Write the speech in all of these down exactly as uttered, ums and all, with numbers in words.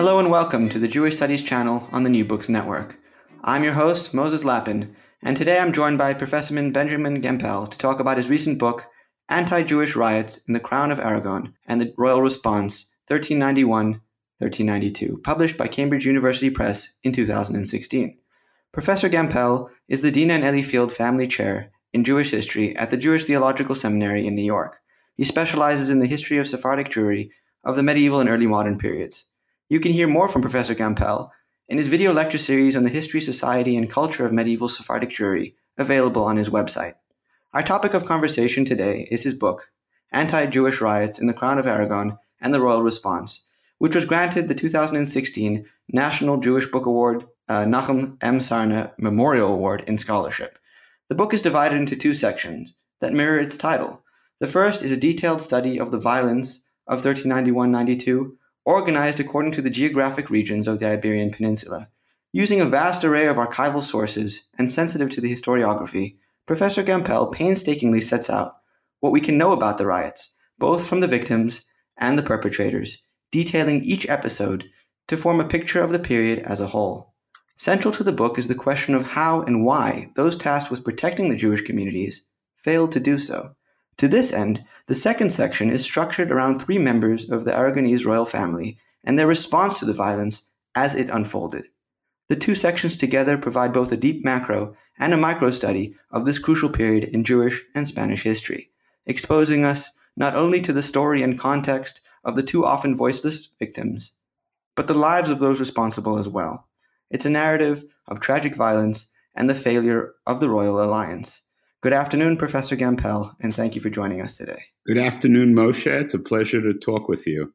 Hello and welcome to the Jewish Studies channel on the New Books Network. I'm your host, Moses Lappin, and today I'm joined by Professor Benjamin Gempel to talk about his recent book, Anti-Jewish Riots in the Crown of Aragon and the Royal Response, thirteen ninety-one to thirteen ninety-two, published by Cambridge University Press in two thousand sixteen. Professor Gempel is the Dina and Ellie Field Family Chair in Jewish History at the Jewish Theological Seminary in New York. He specializes in the history of Sephardic Jewry of the medieval and early modern periods. You can hear more from Professor Gempel in his video lecture series on the history, society, and culture of medieval Sephardic Jewry, available on his website. Our topic of conversation today is his book, Anti-Jewish Riots in the Crown of Aragon and the Royal Response, which was granted the two thousand sixteen National Jewish Book Award, uh, Nachum M. Sarna Memorial Award in Scholarship. The book is divided into two sections that mirror its title. The first is a detailed study of the violence of thirteen ninety-one to ninety-two, organized according to the geographic regions of the Iberian Peninsula. Using a vast array of archival sources and sensitive to the historiography, Professor Gempel painstakingly sets out what we can know about the riots, both from the victims and the perpetrators, detailing each episode to form a picture of the period as a whole. Central to the book is the question of how and why those tasked with protecting the Jewish communities failed to do so. To this end, the second section is structured around three members of the Aragonese royal family and their response to the violence as it unfolded. The two sections together provide both a deep macro and a micro study of this crucial period in Jewish and Spanish history, exposing us not only to the story and context of the two often voiceless victims, but the lives of those responsible as well. It's a narrative of tragic violence and the failure of the royal alliance. Good afternoon, Professor Gempel, and thank you for joining us today. Good afternoon, Moshe. It's a pleasure to talk with you.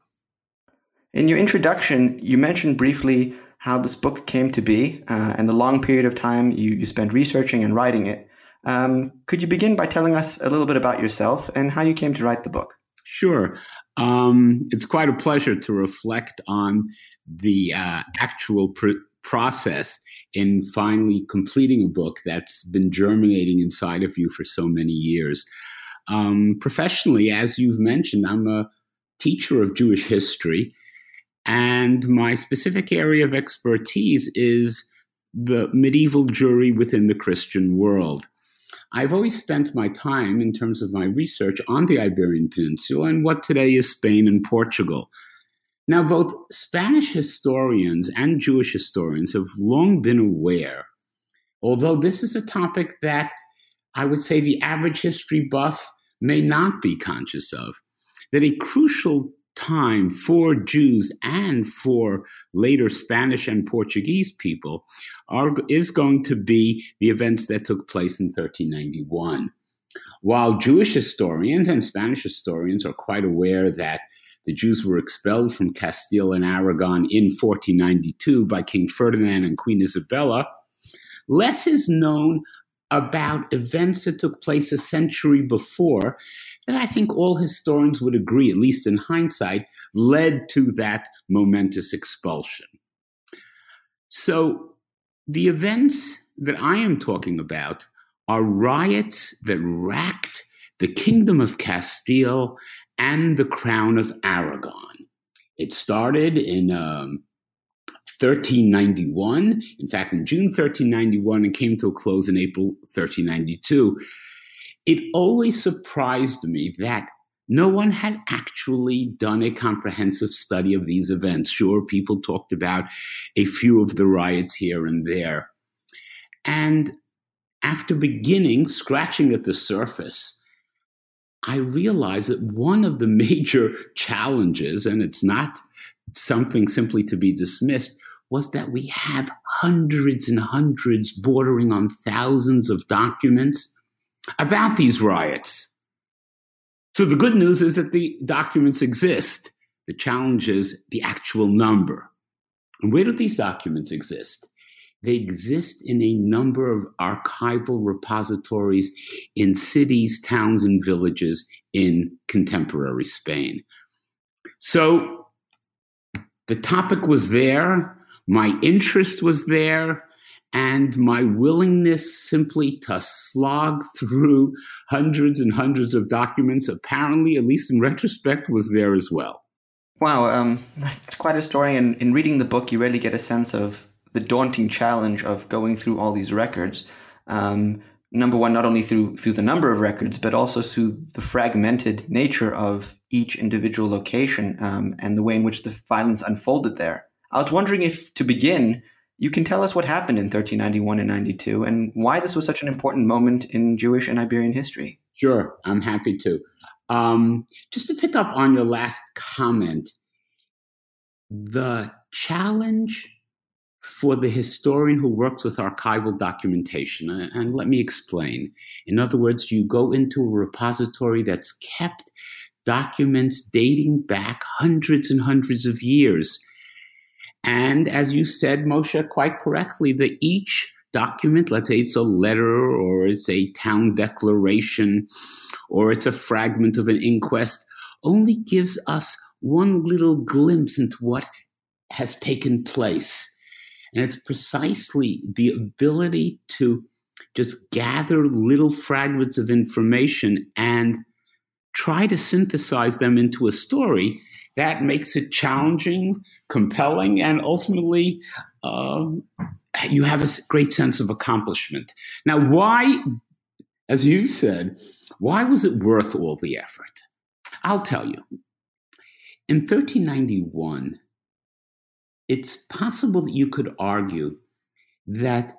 In your introduction, you mentioned briefly how this book came to be uh, and the long period of time you, you spent researching and writing it. Um, could you begin by telling us a little bit about yourself and how you came to write the book? Sure. Um, it's quite a pleasure to reflect on the uh, actual pr- process in finally completing a book that's been germinating inside of you for so many years. Um, professionally, as you've mentioned, I'm a teacher of Jewish history, and my specific area of expertise is the medieval Jewry within the Christian world. I've always spent my time, in terms of my research, on the Iberian Peninsula and what today is Spain and Portugal. Now, both Spanish historians and Jewish historians have long been aware, although this is a topic that I would say the average history buff may not be conscious of, that a crucial time for Jews and for later Spanish and Portuguese people are, is going to be the events that took place in thirteen ninety-one. While Jewish historians and Spanish historians are quite aware that the Jews were expelled from Castile and Aragon in fourteen ninety-two by King Ferdinand and Queen Isabella, less is known about events that took place a century before that I think all historians would agree, at least in hindsight, led to that momentous expulsion. So the events that I am talking about are riots that racked the Kingdom of Castile and the Crown of Aragon. It started in um, thirteen ninety-one, in fact, in June thirteen ninety-one, and came to a close in April thirteen ninety-two. It always surprised me that no one had actually done a comprehensive study of these events. Sure, people talked about a few of the riots here and there. And after beginning, scratching at the surface, I realized that one of the major challenges, and it's not something simply to be dismissed, was that we have hundreds and hundreds, bordering on thousands of documents about these riots. So the good news is that the documents exist. The challenge is the actual number. And where do these documents exist? They exist in a number of archival repositories in cities, towns, and villages in contemporary Spain. So the topic was there, my interest was there, and my willingness simply to slog through hundreds and hundreds of documents, apparently, at least in retrospect, was there as well. Wow, um, that's quite a story. And in reading the book, you really get a sense of the daunting challenge of going through all these records. Um, number one, not only through through the number of records, but also through the fragmented nature of each individual location, um, and the way in which the violence unfolded there. I was wondering if, to begin, you can tell us what happened in thirteen ninety-one and ninety-two and why this was such an important moment in Jewish and Iberian history. Sure, I'm happy to. Um, just to pick up on your last comment, the challenge for the historian who works with archival documentation, and, and let me explain. In other words, you go into a repository that's kept documents dating back hundreds and hundreds of years. And as you said, Moshe, quite correctly, that each document, let's say it's a letter or it's a town declaration or it's a fragment of an inquest, only gives us one little glimpse into what has taken place. And it's precisely the ability to just gather little fragments of information and try to synthesize them into a story that makes it challenging, compelling, and ultimately um, you have a great sense of accomplishment. Now, why, as you said, why was it worth all the effort? I'll tell you. In thirteen ninety-one, it's possible that you could argue that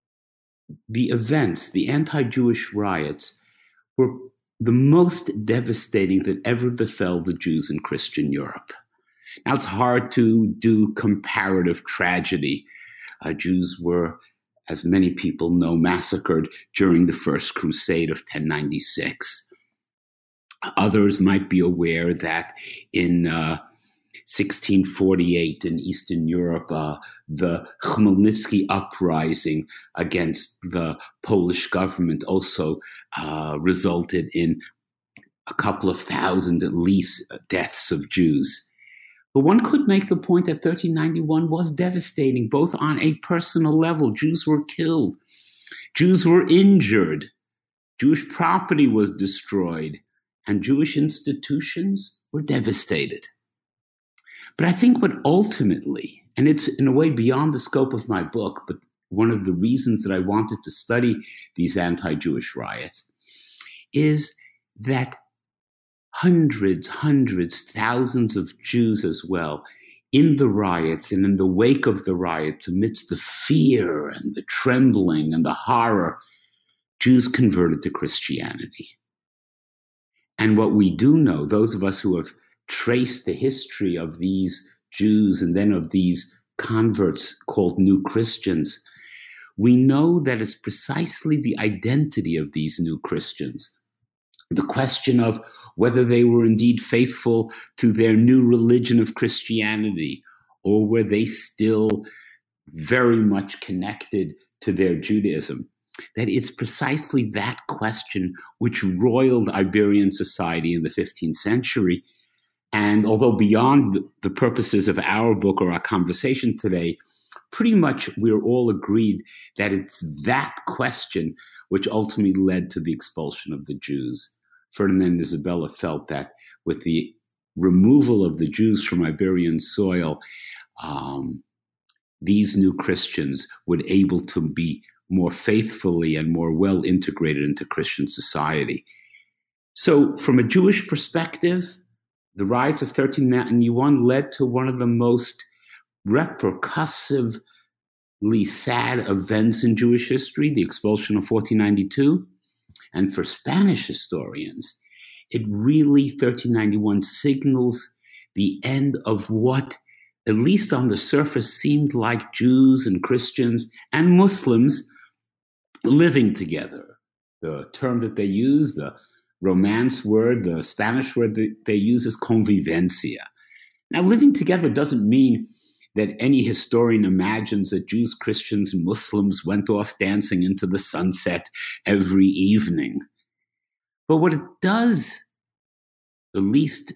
the events, the anti-Jewish riots, were the most devastating that ever befell the Jews in Christian Europe. Now, it's hard to do comparative tragedy. Uh, Jews were, as many people know, massacred during the First Crusade of ten ninety-six. Others might be aware that in uh, sixteen forty-eight in Eastern Europe, uh, the Khmelnytsky uprising against the Polish government also uh, resulted in a couple of thousand, at least, deaths of Jews. But one could make the point that thirteen ninety-one was devastating, both on a personal level. Jews were killed. Jews were injured. Jewish property was destroyed. And Jewish institutions were devastated. But I think what ultimately, and it's in a way beyond the scope of my book, but one of the reasons that I wanted to study these anti-Jewish riots, is that hundreds, hundreds, thousands of Jews as well, in the riots and in the wake of the riots, amidst the fear and the trembling and the horror, Jews converted to Christianity. And what we do know, those of us who have traced the history of these Jews and then of these converts called New Christians, we know that it's precisely the identity of these new Christians, the question of whether they were indeed faithful to their new religion of Christianity, or were they still very much connected to their Judaism. That it's precisely that question which roiled Iberian society in the fifteenth century. And although beyond the purposes of our book or our conversation today, pretty much we're all agreed that it's that question which ultimately led to the expulsion of the Jews. Ferdinand and Isabella felt that with the removal of the Jews from Iberian soil, um, these new Christians would able to be more faithfully and more well integrated into Christian society. So from a Jewish perspective, the riots of thirteen ninety-one led to one of the most repercussively sad events in Jewish history, the expulsion of fourteen ninety-two. And for Spanish historians, it really, thirteen ninety-one, signals the end of what, at least on the surface, seemed like Jews and Christians and Muslims living together. The term that they use, the Romance word, the Spanish word that they use is convivencia. Now, living together doesn't mean that any historian imagines that Jews, Christians, and Muslims went off dancing into the sunset every evening. But what it does, at least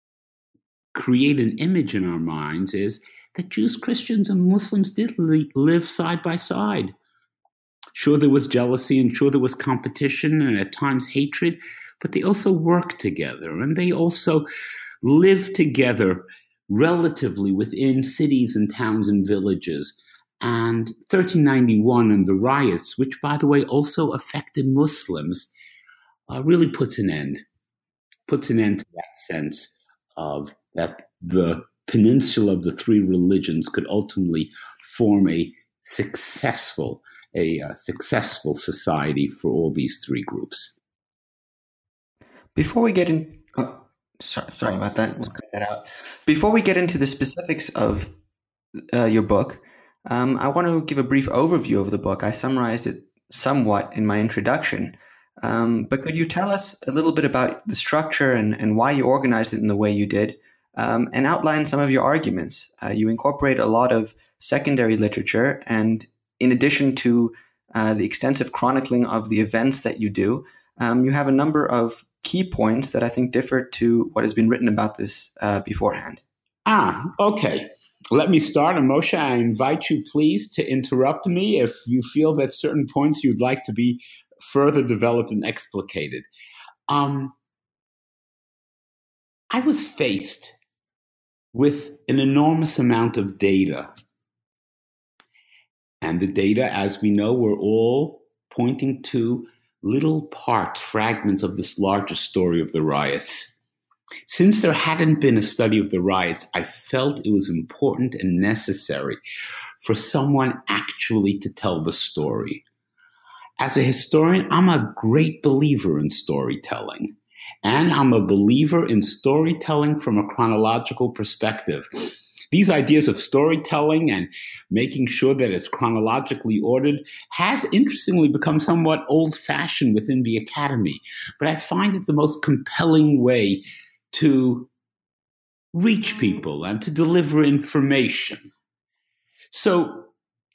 create an image in our minds, is that Jews, Christians, and Muslims did live side by side. Sure, there was jealousy, and sure, there was competition, and at times hatred, but they also worked together, and they also lived together relatively within cities and towns and villages. And thirteen ninety-one and the riots, which, by the way, also affected Muslims, uh, really puts an end, puts an end to that sense of that the peninsula of the three religions could ultimately form a successful, a uh, successful society for all these three groups. Before we get in, oh, sorry, sorry about that. We'll cut that out. Before we get into the specifics of uh, your book, um, I want to give a brief overview of the book. I summarized it somewhat in my introduction, um, but could you tell us a little bit about the structure and, and why you organized it in the way you did, um, and outline some of your arguments? Uh, you incorporate a lot of secondary literature, and in addition to uh, the extensive chronicling of the events that you do, um, you have a number of key points that I think differ to what has been written about this uh, beforehand. Ah, okay. Let me start. And Moshe, I invite you, please, to interrupt me if you feel that certain points you'd like to be further developed and explicated. Um, I was faced with an enormous amount of data. And the data, as we know, were all pointing to little parts, fragments of this larger story of the riots. Since there hadn't been a study of the riots, I felt it was important and necessary for someone actually to tell the story. As a historian, I'm a great believer in storytelling, and I'm a believer in storytelling from a chronological perspective. These ideas of storytelling and making sure that it's chronologically ordered has interestingly become somewhat old-fashioned within the academy, but I find it the most compelling way to reach people and to deliver information. So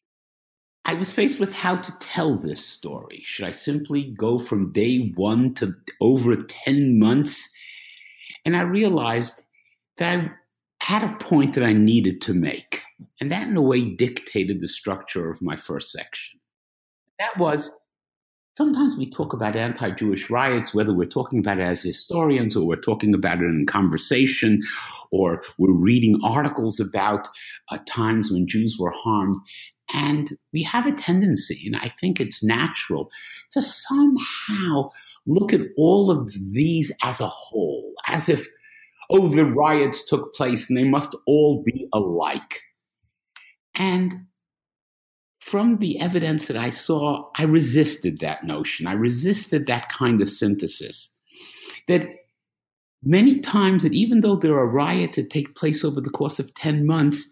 I was faced with how to tell this story. Should I simply go from day one to over ten months? And I realized that I had a point that I needed to make. And that in a way dictated the structure of my first section. That was, sometimes we talk about anti-Jewish riots, whether we're talking about it as historians or we're talking about it in conversation, or we're reading articles about uh, times when Jews were harmed. And we have a tendency, and I think it's natural, to somehow look at all of these as a whole, as if, oh, the riots took place and they must all be alike. And from the evidence that I saw, I resisted that notion. I resisted that kind of synthesis. That many times, that even though there are riots that take place over the course of ten months,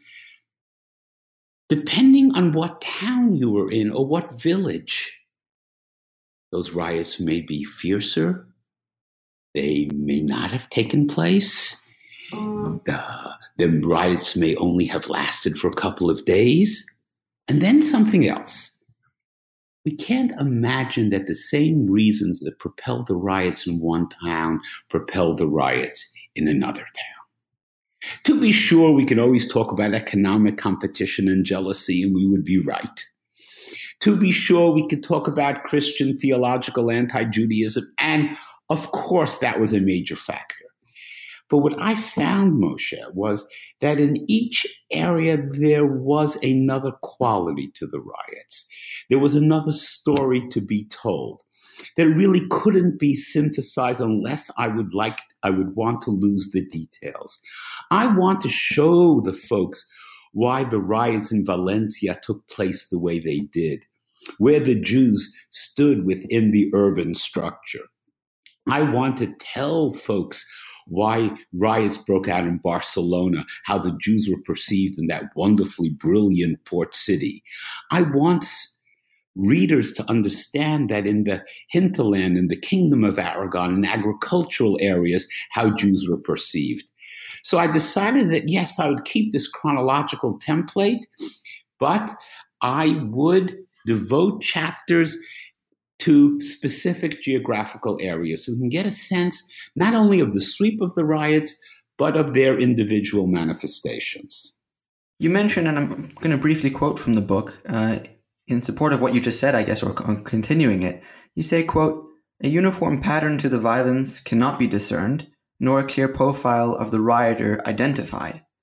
depending on what town you were in or what village, those riots may be fiercer. They may not have taken place. The, the riots may only have lasted for a couple of days. And then something else. We can't imagine that the same reasons that propel the riots in one town propel the riots in another town. To be sure, we can always talk about economic competition and jealousy, and we would be right. To be sure, we could talk about Christian theological anti-Judaism, and of course that was a major factor. But what I found, Moshe, was that in each area there was another quality to the riots. There was another story to be told that really couldn't be synthesized unless I would like, I would want to lose the details. I want to show the folks why the riots in Valencia took place the way they did, where the Jews stood within the urban structure. I want to tell folks why riots broke out in Barcelona, how the Jews were perceived in that wonderfully brilliant port city. I want readers to understand that in the hinterland, in the Kingdom of Aragon, in agricultural areas, how Jews were perceived. So I decided that, yes, I would keep this chronological template, but I would devote chapters to specific geographical areas so we can get a sense not only of the sweep of the riots, but of their individual manifestations. You mentioned, and I'm going to briefly quote from the book, uh, in support of what you just said, I guess, or continuing it. You say, quote, "A uniform pattern to the violence cannot be discerned, nor a clear profile of the rioter identified.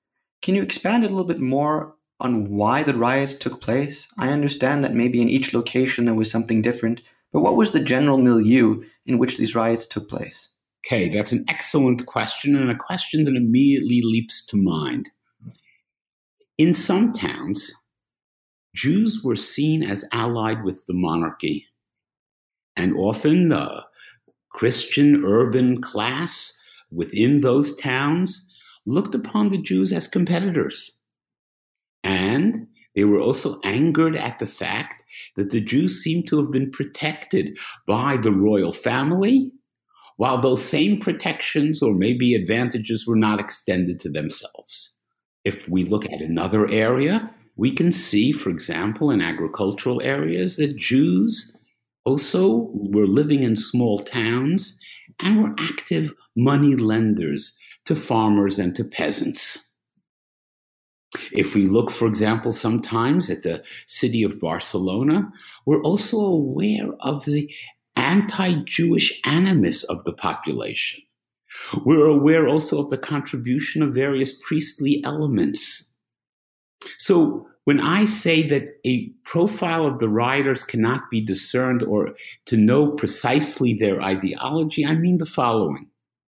Can you expand a little bit more on why the riots took place? I understand that maybe in each location there was something different, but what was the general milieu in which these riots took place? Okay, that's an excellent question, and a question that immediately leaps to mind. In some towns, Jews were seen as allied with the monarchy, and often the Christian urban class within those towns looked upon the Jews as competitors. And they were also angered at the fact that the Jews seemed to have been protected by the royal family, while those same protections or maybe advantages were not extended to themselves. If we look at another area, we can see, for example, in agricultural areas, that Jews also were living in small towns and were active money lenders to farmers and to peasants. If we look, for example, sometimes at the city of Barcelona, we're also aware of the anti-Jewish animus of the population. We're aware also of the contribution of various priestly elements. So when I say that a profile of the rioters cannot be discerned or to know precisely their ideology, I mean the following.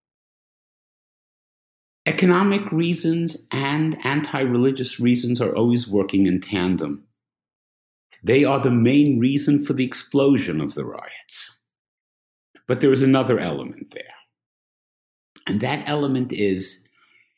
Economic reasons and anti-religious reasons are always working in tandem. They are the main reason for the explosion of the riots. But there is another element there. And that element is,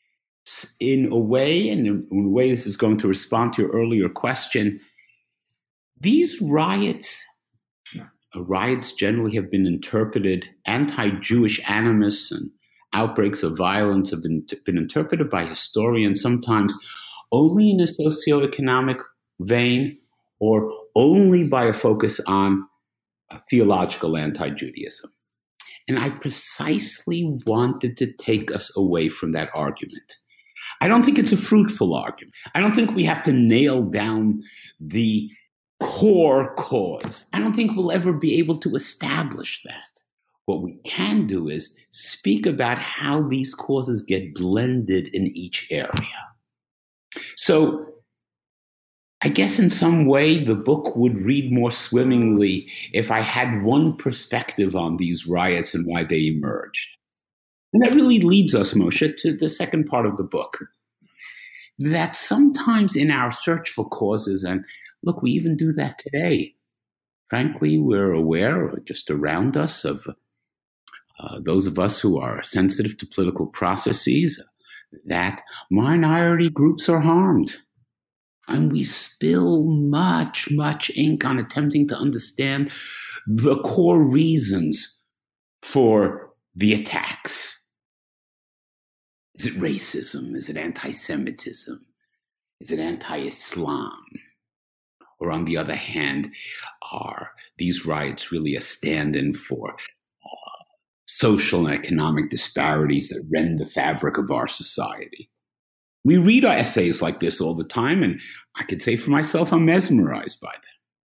in a way, and in a way this is going to respond to your earlier question, these riots, riots generally have been interpreted, anti-Jewish animus and outbreaks of violence have been, been interpreted by historians sometimes only in a socioeconomic vein or only by a focus on uh, theological anti-Judaism. And I precisely wanted to take us away from that argument. I don't think it's a fruitful argument. I don't think we have to nail down the core cause. I don't think we'll ever be able to establish that. What we can do is speak about how these causes get blended in each area. So I guess in some way the book would read more swimmingly if I had one perspective on these riots and why they emerged. And that really leads us, Moshe, to the second part of the book. That sometimes in our search for causes, and look, we even do that today. Frankly, we're aware, just around us, of uh, those of us who are sensitive to political processes, that minority groups are harmed. And we spill much, much ink on attempting to understand the core reasons for the attacks. Is it racism? Is it anti-Semitism? Is it anti-Islam? Or on the other hand, are these riots really a stand-in for uh, social and economic disparities that rend the fabric of our society? We read our essays like this all the time, and I could say for myself, I'm mesmerized by them.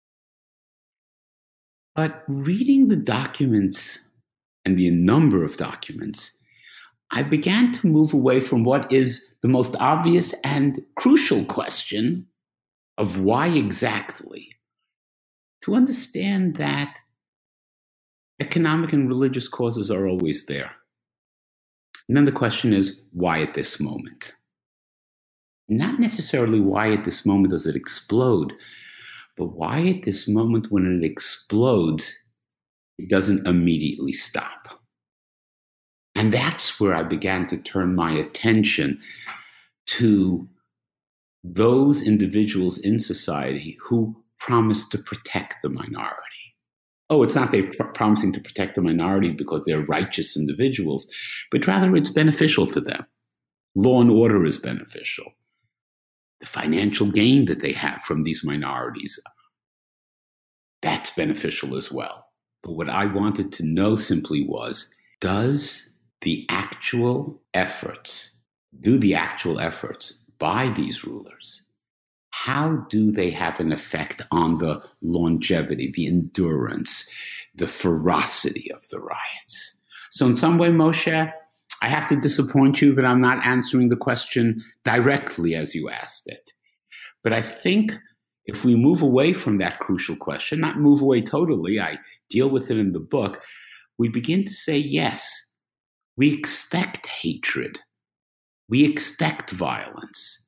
But reading the documents and the number of documents, I began to move away from what is the most obvious and crucial question of why exactly, to understand that economic and religious causes are always there. And then the question is, why at this moment? Not necessarily why at this moment does it explode, but why at this moment when it explodes, it doesn't immediately stop. And that's where I began to turn my attention to those individuals in society who promise to protect the minority. Oh, it's not they're pr- promising to protect the minority because they're righteous individuals, but rather it's beneficial to them. Law and order is beneficial. The financial gain that they have from these minorities, that's beneficial as well. But what I wanted to know simply was, does the actual efforts, do the actual efforts by these rulers, how do they have an effect on the longevity, the endurance, the ferocity of the riots? So in some way, Moshe, I have to disappoint you that I'm not answering the question directly as you asked it. But I think if we move away from that crucial question, not move away totally, I deal with it in the book, we begin to say, yes, we expect hatred. We expect violence.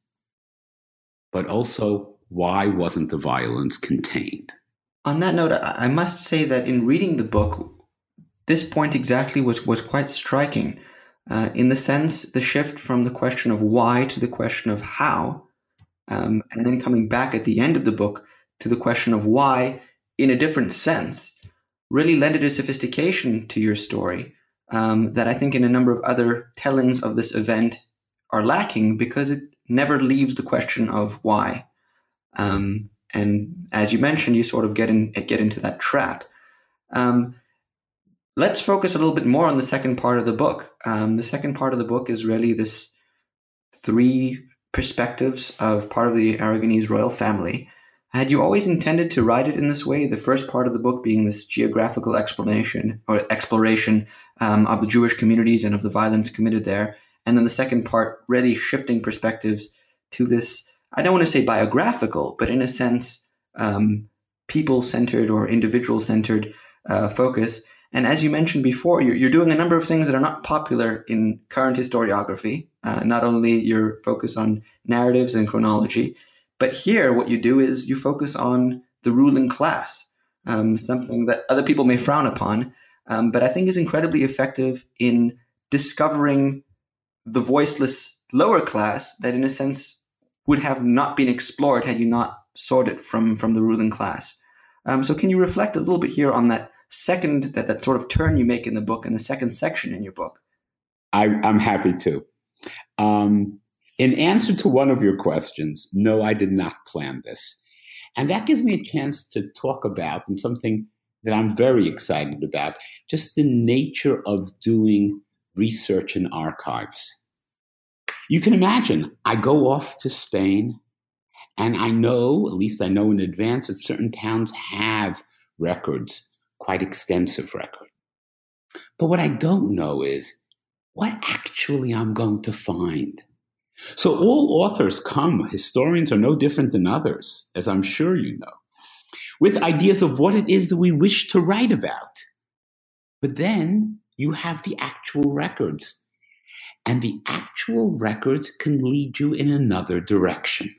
But also, why wasn't the violence contained? On that note, I must say that in reading the book, this point exactly was, was quite striking. Uh, in the sense, the shift from the question of why to the question of how, um, and then coming back at the end of the book to the question of why in a different sense, really lended a sophistication to your story um, that I think in a number of other tellings of this event are lacking, because it never leaves the question of why. Um, and as you mentioned, you sort of get in get into that trap. Um, let's focus a little bit more on the second part of the book. Um, the second part of the book is really this three perspectives of part of the Aragonese royal family. Had you always intended to write it in this way? The first part of the book being this geographical explanation or exploration um, of the Jewish communities and of the violence committed there. And then the second part really shifting perspectives to this, I don't want to say biographical, but in a sense, um, people-centered or individual-centered uh, focus. And as you mentioned before, you're, you're doing a number of things that are not popular in current historiography. Uh, not only your focus on narratives and chronology, but here what you do is you focus on the ruling class, um, something that other people may frown upon, um, but I think is incredibly effective in discovering the voiceless lower class that in a sense would have not been explored had you not sought it from, from the ruling class. Um, so can you reflect a little bit here on that second, that, that sort of turn you make in the book and the second section in your book? I, I'm happy to. Um, in answer to one of your questions, no, I did not plan this. And that gives me a chance to talk about, and something that I'm very excited about, just the nature of doing research in archives. You can imagine, I go off to Spain, and I know, at least I know in advance, that certain towns have records, quite extensive records. But what I don't know is what actually I'm going to find. So all authors come, historians are no different than others, as I'm sure you know, with ideas of what it is that we wish to write about. But then you have the actual records, and the actual records can lead you in another direction.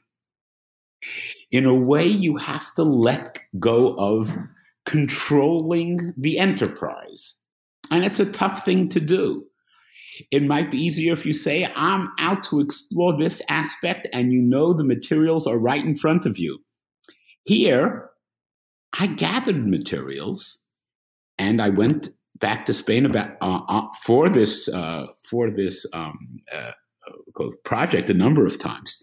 In a way, you have to let go of controlling the enterprise. And it's a tough thing to do. It might be easier if you say, I'm out to explore this aspect, and you know the materials are right in front of you. Here, I gathered materials, and I went back to Spain about uh, uh, for this uh, for this um, uh, project a number of times.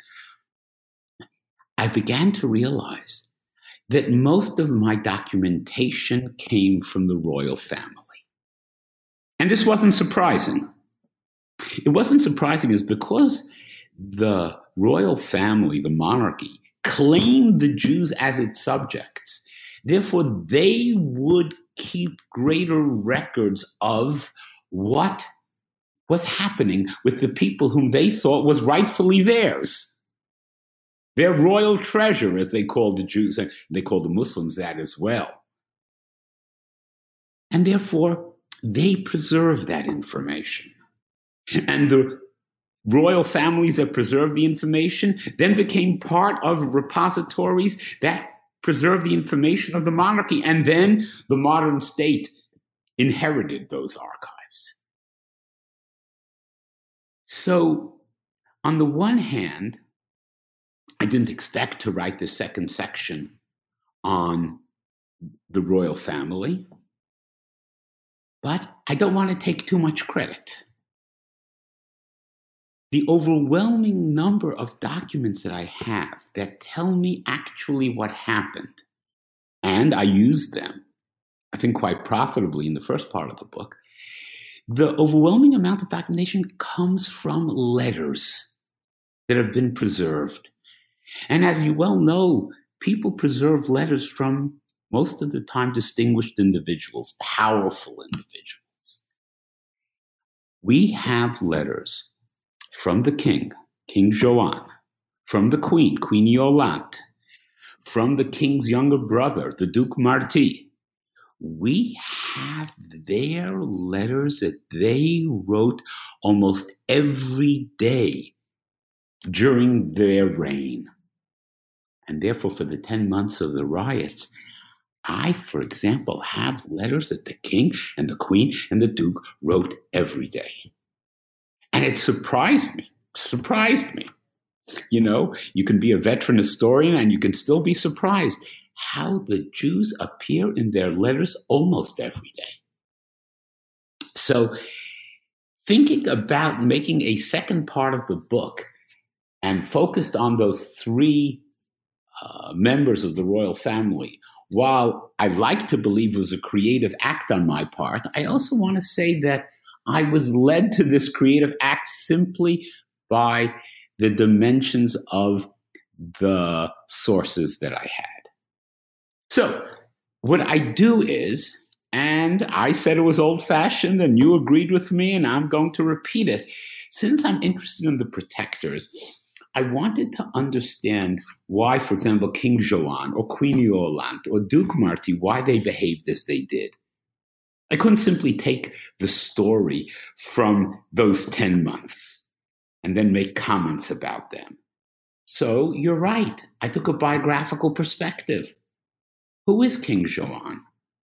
I began to realize that most of my documentation came from the royal family. And this wasn't surprising. It wasn't surprising is because the royal family, the monarchy, claimed the Jews as its subjects. Therefore, they would keep greater records of what was happening with the people whom they thought was rightfully theirs. Their royal treasure, as they called the Jews, and they called the Muslims that as well. And therefore, they preserved that information. And the royal families that preserved the information then became part of repositories that preserved the information of the monarchy. And then the modern state inherited those archives. So, on the one hand, I didn't expect to write the second section on the royal family, but I don't want to take too much credit. The overwhelming number of documents that I have that tell me actually what happened, and I use them, I think quite profitably in the first part of the book, the overwhelming amount of documentation comes from letters that have been preserved. And as you well know, people preserve letters from, most of the time, distinguished individuals, powerful individuals. We have letters from the king, King Joan, from the queen, Queen Yolande, from the king's younger brother, the Duke Marti. We have their letters that they wrote almost every day during their reign. And therefore, for the ten months of the riots, I, for example, have letters that the king and the queen and the duke wrote every day. And it surprised me, surprised me. You know, you can be a veteran historian and you can still be surprised how the Jews appear in their letters almost every day. So thinking about making a second part of the book and focused on those three uh, members of the royal family, while I like to believe it was a creative act on my part, I also want to say that I was led to this creative act simply by the dimensions of the sources that I had. So what I do is, and I said it was old-fashioned and you agreed with me and I'm going to repeat it, since I'm interested in the protectors, I wanted to understand why, for example, King Joan or Queen Yolande or Duke Marti, why they behaved as they did. I couldn't simply take the story from those ten months and then make comments about them. So you're right. I took a biographical perspective. Who is King Joan?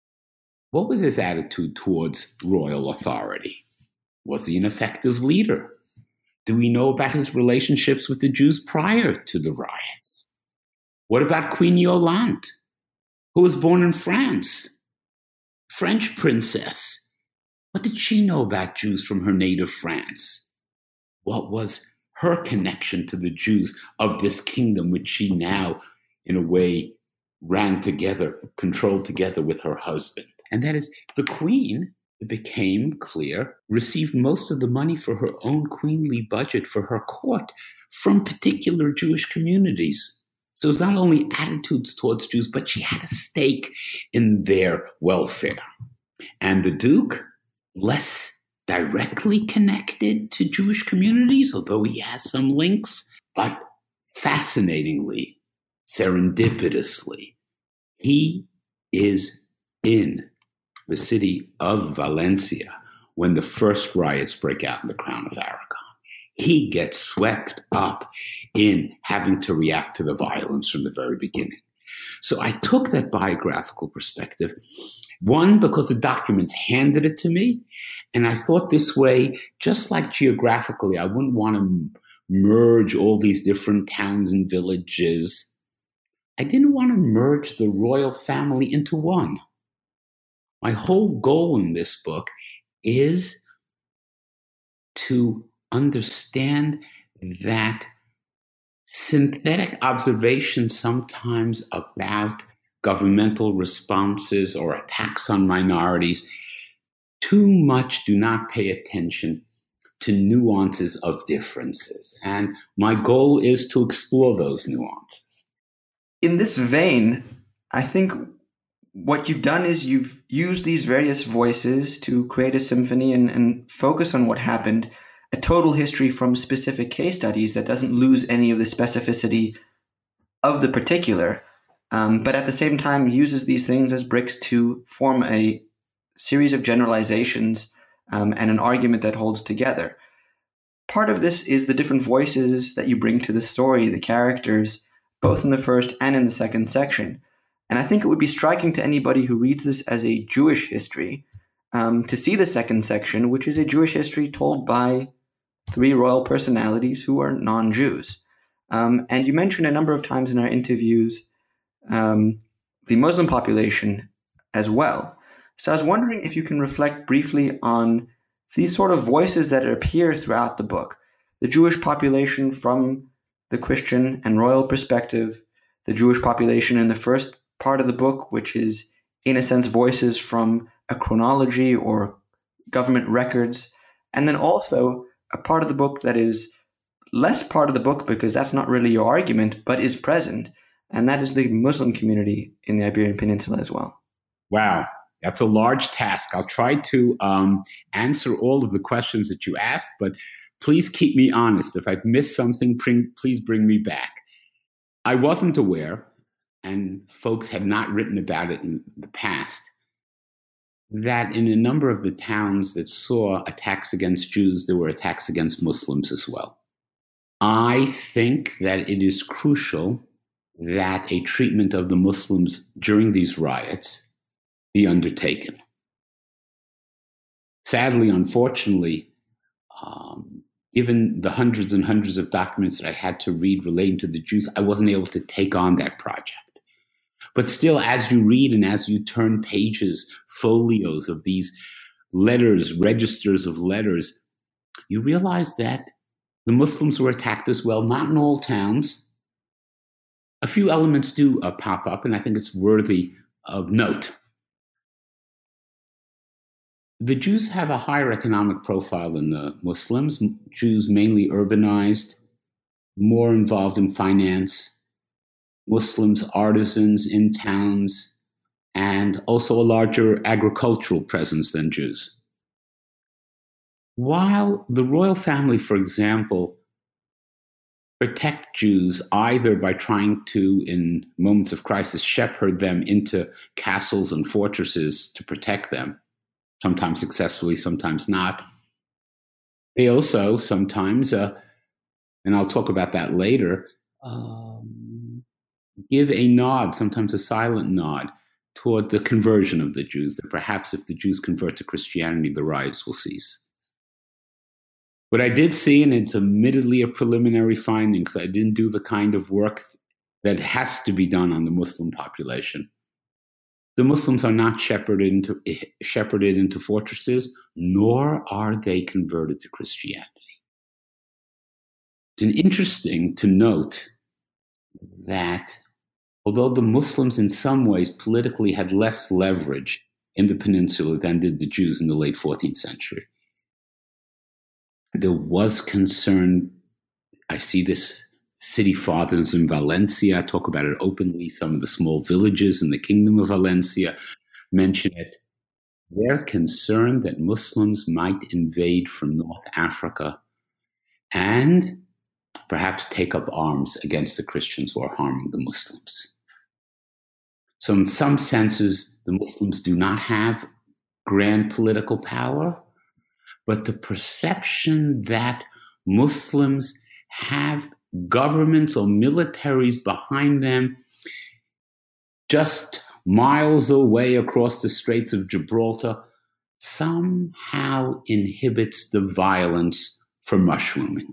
What was his attitude towards royal authority? Was he an effective leader? Do we know about his relationships with the Jews prior to the riots? What about Queen Yolande, who was born in France? French princess. What did she know about Jews from her native France? What was her connection to the Jews of this kingdom, which she now, in a way, ran together, controlled together with her husband? And that is, the queen, it became clear, received most of the money for her own queenly budget for her court from particular Jewish communities. So it's not only attitudes towards Jews, but she had a stake in their welfare. And the Duke, less directly connected to Jewish communities, although he has some links, but fascinatingly, serendipitously, he is in the city of Valencia when the first riots break out in the Crown of Aragon. He gets swept up in having to react to the violence from the very beginning. So I took that biographical perspective, one, because the documents handed it to me, and I thought this way, just like geographically, I wouldn't want to merge all these different towns and villages. I didn't want to merge the royal family into one. My whole goal in this book is to understand that synthetic observations sometimes about governmental responses or attacks on minorities too much do not pay attention to nuances of differences. And my goal is to explore those nuances. In this vein, I think what you've done is you've used these various voices to create a symphony and, and focus on what happened, a total history from specific case studies that doesn't lose any of the specificity of the particular, um, but at the same time uses these things as bricks to form a series of generalizations um, and an argument that holds together. Part of this is the different voices that you bring to the story, the characters, both in the first and in the second section. And I think it would be striking to anybody who reads this as a Jewish history um, to see the second section, which is a Jewish history told by three royal personalities who are non-Jews. Um, and you mentioned a number of times in our interviews um, the Muslim population as well. So I was wondering if you can reflect briefly on these sort of voices that appear throughout the book. The Jewish population from the Christian and royal perspective, the Jewish population in the first part of the book, which is, in a sense, voices from a chronology or government records, and then also a part of the book that is less part of the book because that's not really your argument, but is present, and that is the Muslim community in the Iberian Peninsula as well. Wow. That's a large task. I'll try to um, answer all of the questions that you asked, but please keep me honest. If I've missed something, bring, please bring me back. I wasn't aware, and folks had not written about it in the past, that in a number of the towns that saw attacks against Jews, there were attacks against Muslims as well. I think that it is crucial that a treatment of the Muslims during these riots be undertaken. Sadly, unfortunately, um, given the hundreds and hundreds of documents that I had to read relating to the Jews, I wasn't able to take on that project. But still, as you read and as you turn pages, folios of these letters, registers of letters, you realize that the Muslims were attacked as well, not in all towns. A few elements do uh, pop up, and I think it's worthy of note. The Jews have a higher economic profile than the Muslims. Jews mainly urbanized, more involved in finance. Muslims, artisans in towns, and also a larger agricultural presence than Jews. While the royal family, for example, protect Jews either by trying to, in moments of crisis, shepherd them into castles and fortresses to protect them, sometimes successfully, sometimes not. They also sometimes, uh, and I'll talk about that later, um, give a nod, sometimes a silent nod, toward the conversion of the Jews, that perhaps if the Jews convert to Christianity, the riots will cease. What I did see, and it's admittedly a preliminary finding, because I didn't do the kind of work that has to be done on the Muslim population. The Muslims are not shepherded into, shepherded into fortresses, nor are they converted to Christianity. It's interesting to note that although the Muslims in some ways politically had less leverage in the peninsula than did the Jews in the late fourteenth century, there was concern. I see this city fathers in Valencia talk about it openly. Some of the small villages in the Kingdom of Valencia mention it. They're concerned that Muslims might invade from North Africa and perhaps take up arms against the Christians who are harming the Muslims. So in some senses, the Muslims do not have grand political power, but the perception that Muslims have governments or militaries behind them just miles away across the Straits of Gibraltar somehow inhibits the violence from mushrooming.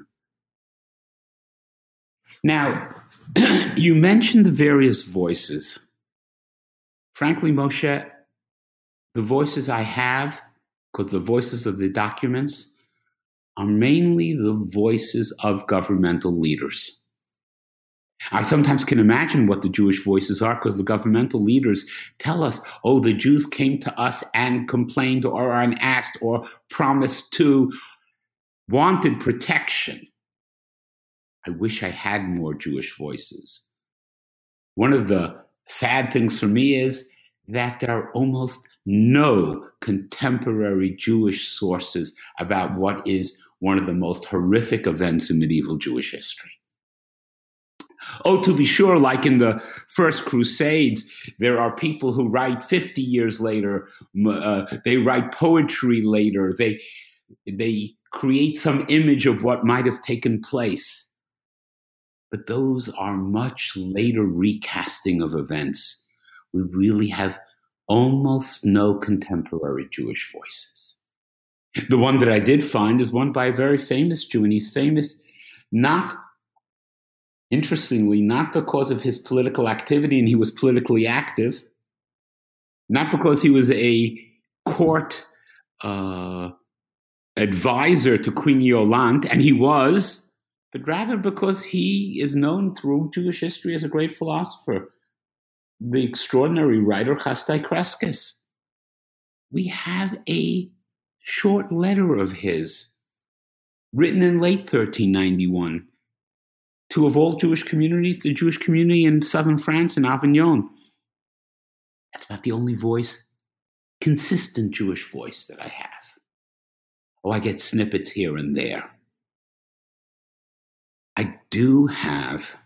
Now, you mentioned the various voices. Frankly, Moshe, the voices I have, because the voices of the documents are mainly the voices of governmental leaders. I sometimes can imagine what the Jewish voices are, because the governmental leaders tell us, oh, the Jews came to us and complained or asked or promised to, wanted protection. I wish I had more Jewish voices. One of the sad things for me is that there are almost no contemporary Jewish sources about what is one of the most horrific events in medieval Jewish history. Oh, to be sure, like in the First Crusades, there are people who write fifty years later, uh, they write poetry later, they, they create some image of what might have taken place. But those are much later recasting of events. We really have almost no contemporary Jewish voices. The one that I did find is one by a very famous Jew, and he's famous not, interestingly, not because of his political activity, and he was politically active, not because he was a court uh, advisor to Queen Yolande, and he was, but rather because he is known through Jewish history as a great philosopher, the extraordinary writer Chasdai Kreskes. We have a short letter of his, written in late thirteen ninety-one, to, of all Jewish communities, the Jewish community in southern France, in Avignon. That's about the only voice consistent Jewish voice that I have. Oh, I get snippets here and there. I do have,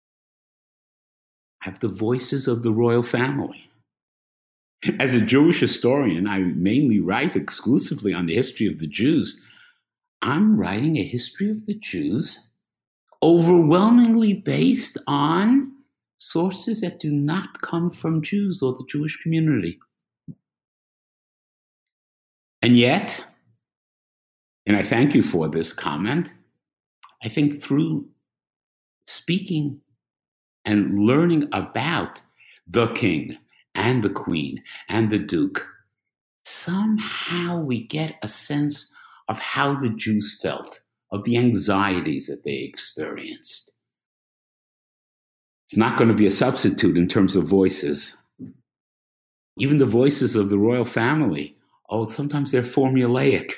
have the voices of the royal family. As a Jewish historian, I mainly write exclusively on the history of the Jews. I'm writing a history of the Jews overwhelmingly based on sources that do not come from Jews or the Jewish community. And yet, and I thank you for this comment, I think through speaking and learning about the king and the queen and the duke, somehow we get a sense of how the Jews felt, of the anxieties that they experienced. It's not going to be a substitute in terms of voices. Even the voices of the royal family, oh, sometimes they're formulaic.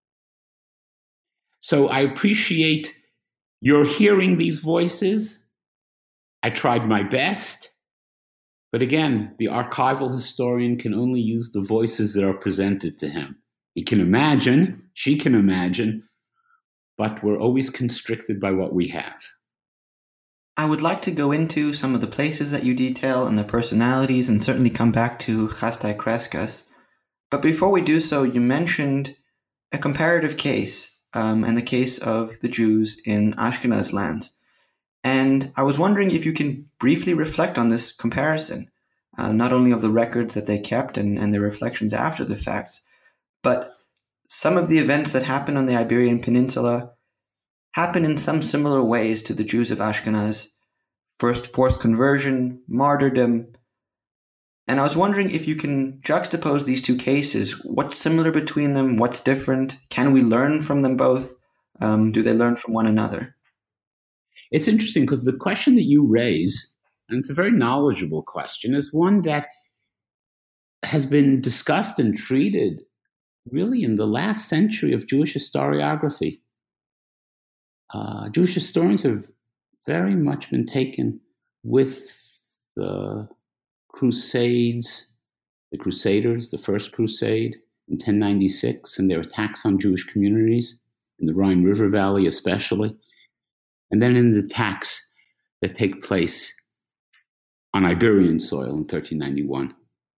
So I appreciate your hearing these voices. I tried my best. But again, the archival historian can only use the voices that are presented to him. He can imagine, she can imagine, but we're always constricted by what we have. I would like to go into some of the places that you detail and the personalities and certainly come back to Chastai Kreskas. But before we do so, you mentioned a comparative case, um, and the case of the Jews in Ashkenaz lands. And I was wondering if you can briefly reflect on this comparison, uh, not only of the records that they kept and, and their reflections after the facts, but some of the events that happened on the Iberian Peninsula happen in some similar ways to the Jews of Ashkenaz. First, forced conversion, martyrdom. And I was wondering if you can juxtapose these two cases. What's similar between them? What's different? Can we learn from them both? Um, do they learn from one another? It's interesting because the question that you raise, and it's a very knowledgeable question, is one that has been discussed and treated really in the last century of Jewish historiography. Uh, Jewish historians have very much been taken with the Crusades, the Crusaders, the First Crusade in ten ninety-six, and their attacks on Jewish communities in the Rhine River Valley especially, and then in the attacks that take place on Iberian soil in thirteen ninety-one.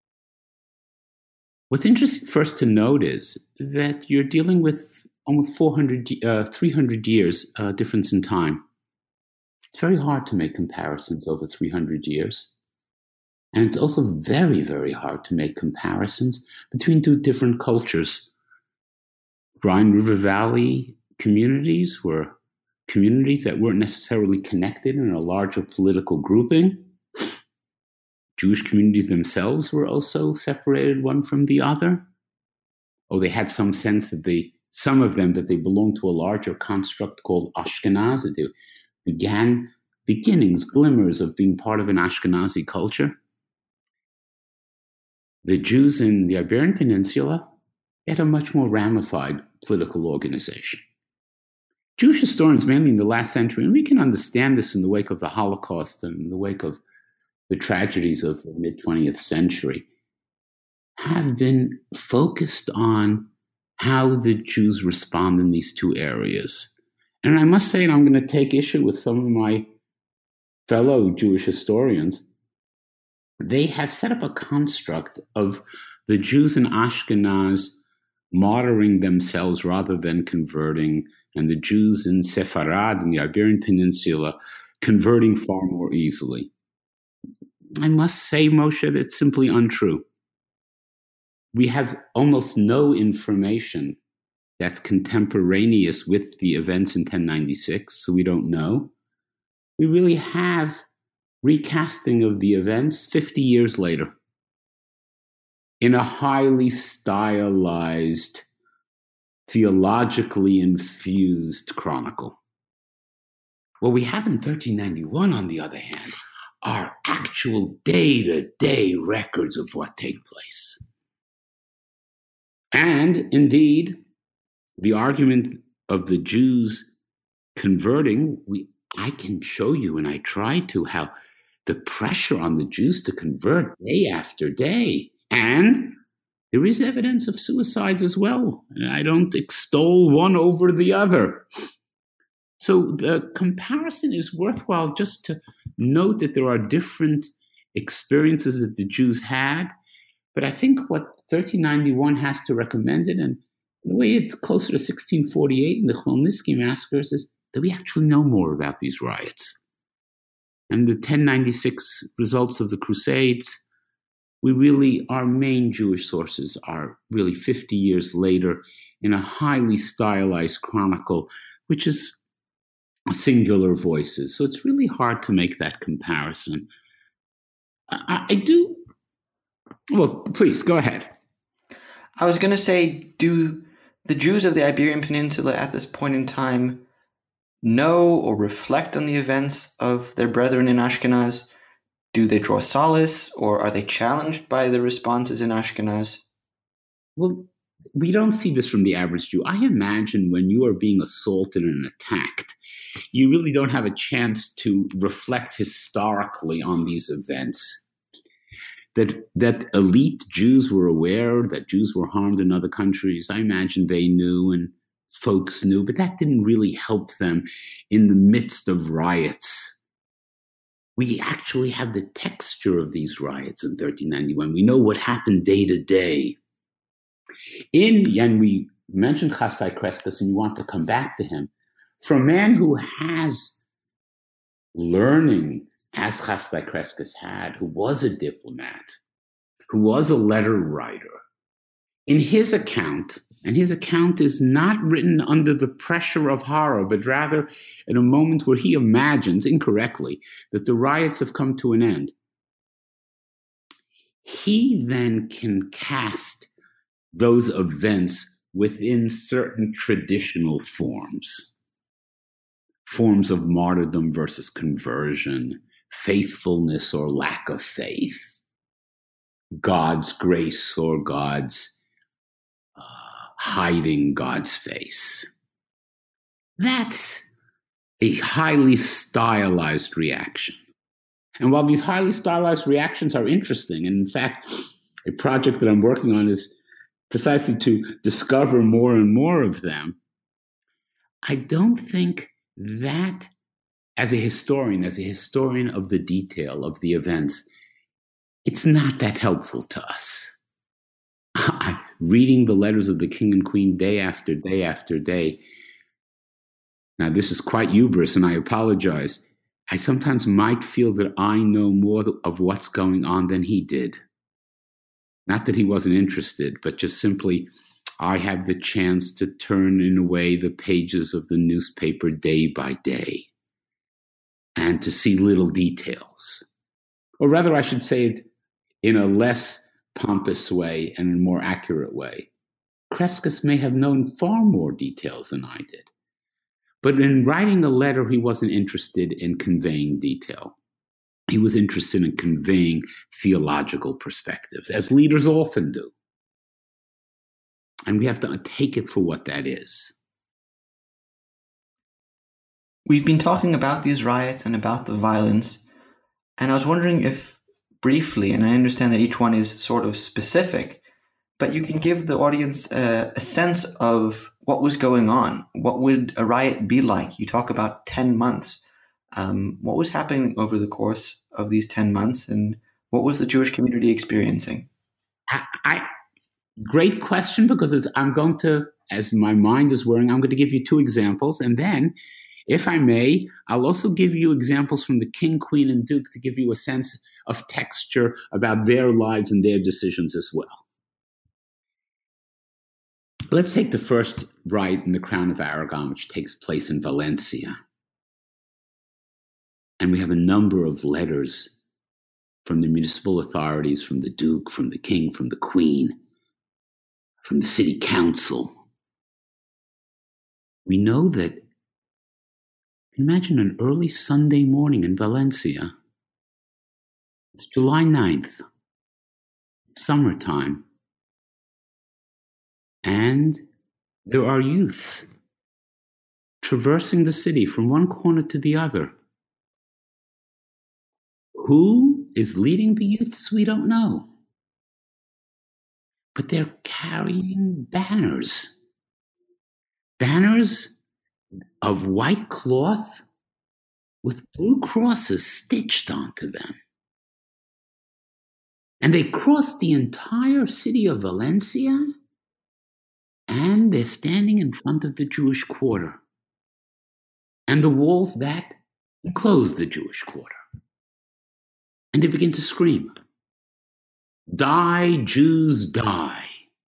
What's interesting first to note is that you're dealing with almost four hundred, uh, three hundred years uh, difference in time. It's very hard to make comparisons over three hundred years. And it's also very, very hard to make comparisons between two different cultures. Rhine River Valley communities were communities that weren't necessarily connected in a larger political grouping. Jewish communities themselves were also separated one from the other. Oh, they had some sense that they, some of them, that they belonged to a larger construct called Ashkenaz, that they began beginnings, glimmers of being part of an Ashkenazi culture. The Jews in the Iberian Peninsula had a much more ramified political organization. Jewish historians, mainly in the last century, and we can understand this in the wake of the Holocaust and in the wake of the tragedies of the mid-twentieth century, have been focused on how the Jews respond in these two areas. And I must say, and I'm going to take issue with some of my fellow Jewish historians, they have set up a construct of the Jews in Ashkenaz martyring themselves rather than converting, and the Jews in Sepharad, in the Iberian Peninsula, converting far more easily. I must say, Moshe, that's simply untrue. We have almost no information that's contemporaneous with the events in ten ninety-six, so we don't know. We really have recasting of the events fifty years later in a highly stylized, theologically infused chronicle. What we have in thirteen ninety-one, on the other hand, are actual day-to-day records of what take place. And indeed, the argument of the Jews converting, we, I can show you, and I try to, how the pressure on the Jews to convert day after day. And there is evidence of suicides as well. And I don't extol one over the other. So the comparison is worthwhile just to note that there are different experiences that the Jews had. But I think what thirteen ninety-one has to recommend it, and in a way it's closer to sixteen forty-eight and the Khmelnytsky massacres, is that we actually know more about these riots. And the ten ninety-six results of the Crusades, we really, our main Jewish sources are really fifty years later in a highly stylized chronicle, which is singular voices. So it's really hard to make that comparison. I, I do, well, please, go ahead. I was going to say, do the Jews of the Iberian Peninsula at this point in time know or reflect on the events of their brethren in Ashkenaz? Do they draw solace, or are they challenged by the responses in Ashkenaz? Well, we don't see this from the average Jew. I imagine when you are being assaulted and attacked, you really don't have a chance to reflect historically on these events. That that elite Jews were aware that Jews were harmed in other countries. I imagine they knew and folks knew, but that didn't really help them in the midst of riots. We actually have the texture of these riots in thirteen ninety-one. We know what happened day to day. In, and we mentioned Chasdai Crescas, and you want to come back to him. For a man who has learning, as Chasdai Crescas had, who was a diplomat, who was a letter writer, in his account, and his account is not written under the pressure of horror, but rather in a moment where he imagines, incorrectly, that the riots have come to an end. He then can cast those events within certain traditional forms. Forms of martyrdom versus conversion, faithfulness or lack of faith, God's grace or God's uh, hiding God's face. That's a highly stylized reaction. And while these highly stylized reactions are interesting, and in fact, a project that I'm working on is precisely to discover more and more of them, I don't think that as a historian, as a historian of the detail of the events, it's not that helpful to us. Reading the letters of the king and queen day after day after day. Now, this is quite hubris, and I apologize. I sometimes might feel that I know more of what's going on than he did. Not that he wasn't interested, but just simply I have the chance to turn in a way the pages of the newspaper day by day and to see little details. Or rather, I should say it in a less pompous way and a more accurate way. Crescas may have known far more details than I did. But in writing a letter, he wasn't interested in conveying detail. He was interested in conveying theological perspectives, as leaders often do. And we have to take it for what that is. We've been talking about these riots and about the violence, and I was wondering if briefly, and I understand that each one is sort of specific, but you can give the audience a, a sense of what was going on. What would a riot be like? You talk about ten months. Um, what was happening over the course of these ten months, and what was the Jewish community experiencing? I, I great question, because it's, I'm going to, as my mind is whirring, I'm going to give you two examples, and then, if I may, I'll also give you examples from the king, queen, and duke to give you a sense of texture about their lives and their decisions as well. Let's take the first riot in the Crown of Aragon, which takes place in Valencia. And we have a number of letters from the municipal authorities, from the duke, from the king, from the queen, from the city council. We know that, imagine an early Sunday morning in Valencia. It's July ninth, summertime. And there are youths traversing the city from one corner to the other. Who is leading the youths? We don't know. but they're carrying banners. Banners of white cloth with blue crosses stitched onto them. And they crossed the entire city of Valencia, and they're standing in front of the Jewish quarter and the walls that enclose the Jewish quarter. And they begin to scream, "Die, Jews, die.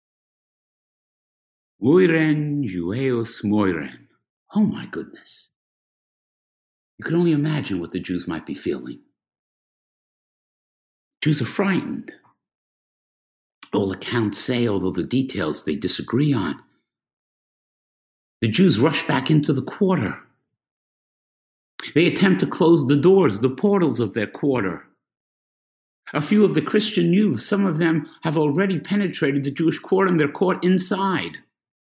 Moiren, Jueos, moiren." Oh my goodness. You can only imagine what the Jews might be feeling. Jews are frightened. All accounts say, although the details they disagree on, the Jews rush back into the quarter. They attempt to close the doors, the portals of their quarter. A few of the Christian youths, some of them have already penetrated the Jewish quarter and they're caught inside.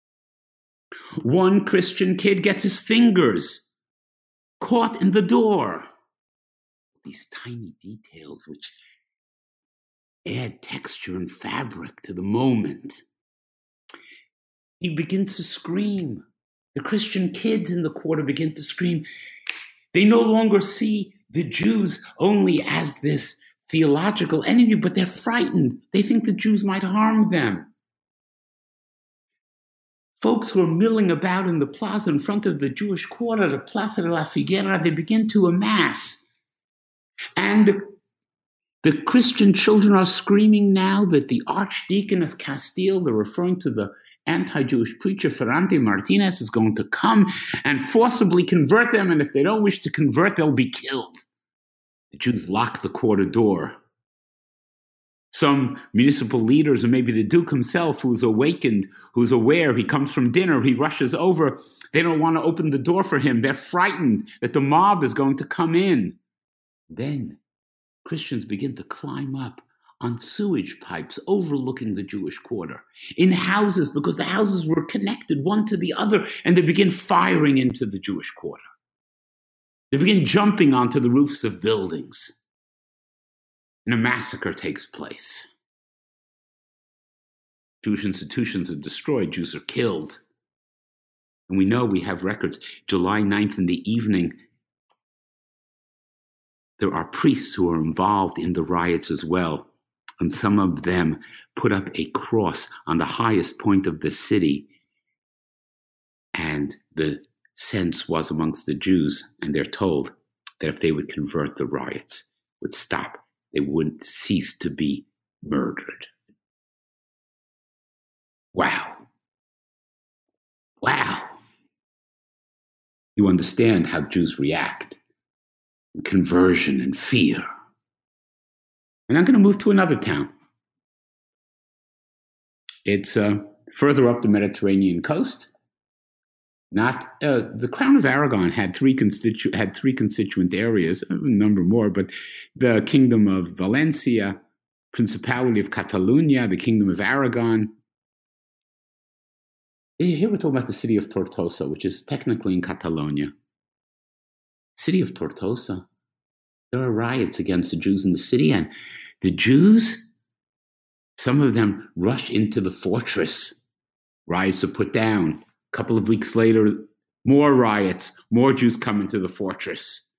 One Christian kid gets his fingers caught in the door. These tiny details which add texture and fabric to the moment. He begins to scream. The Christian kids in the quarter begin to scream. They no longer see the Jews only as this theological enemy, but they're frightened. They think the Jews might harm them. Folks who are milling about in the plaza in front of the Jewish quarter, the Plaza de la Figuera, they begin to amass. And the Christian children are screaming now that the Archdeacon of Castile, they're referring to the anti-Jewish preacher Ferrante Martinez, is going to come and forcibly convert them, and if they don't wish to convert, they'll be killed. The Jews lock the quarter door. Some municipal leaders, or maybe the Duke himself, who's awakened, who's aware, he comes from dinner, he rushes over. They don't want to open the door for him. They're frightened that the mob is going to come in. Then Christians begin to climb up on sewage pipes overlooking the Jewish quarter, in houses, because the houses were connected one to the other, and they begin firing into the Jewish quarter. They begin jumping onto the roofs of buildings. And a massacre takes place. Jewish institutions are destroyed. Jews are killed. And we know, we have records, July ninth in the evening, there are priests who are involved in the riots as well. And some of them put up a cross on the highest point of the city. And the sense was amongst the Jews, and they're told that if they would convert, the riots would stop. They wouldn't cease to be murdered. Wow. Wow. You understand how Jews react. Conversion and fear. And I'm going to move to another town. It's uh, further up the Mediterranean coast. Not uh, the Crown of Aragon had three constitu- had three constituent areas, a number more, but the Kingdom of Valencia, Principality of Catalonia, the Kingdom of Aragon. Here we're talking about the city of Tortosa, which is technically in Catalonia. City of Tortosa. There are riots against the Jews in the city, and the Jews, some of them rush into the fortress. Riots are put down. A couple of weeks later, more riots, more Jews come into the fortress.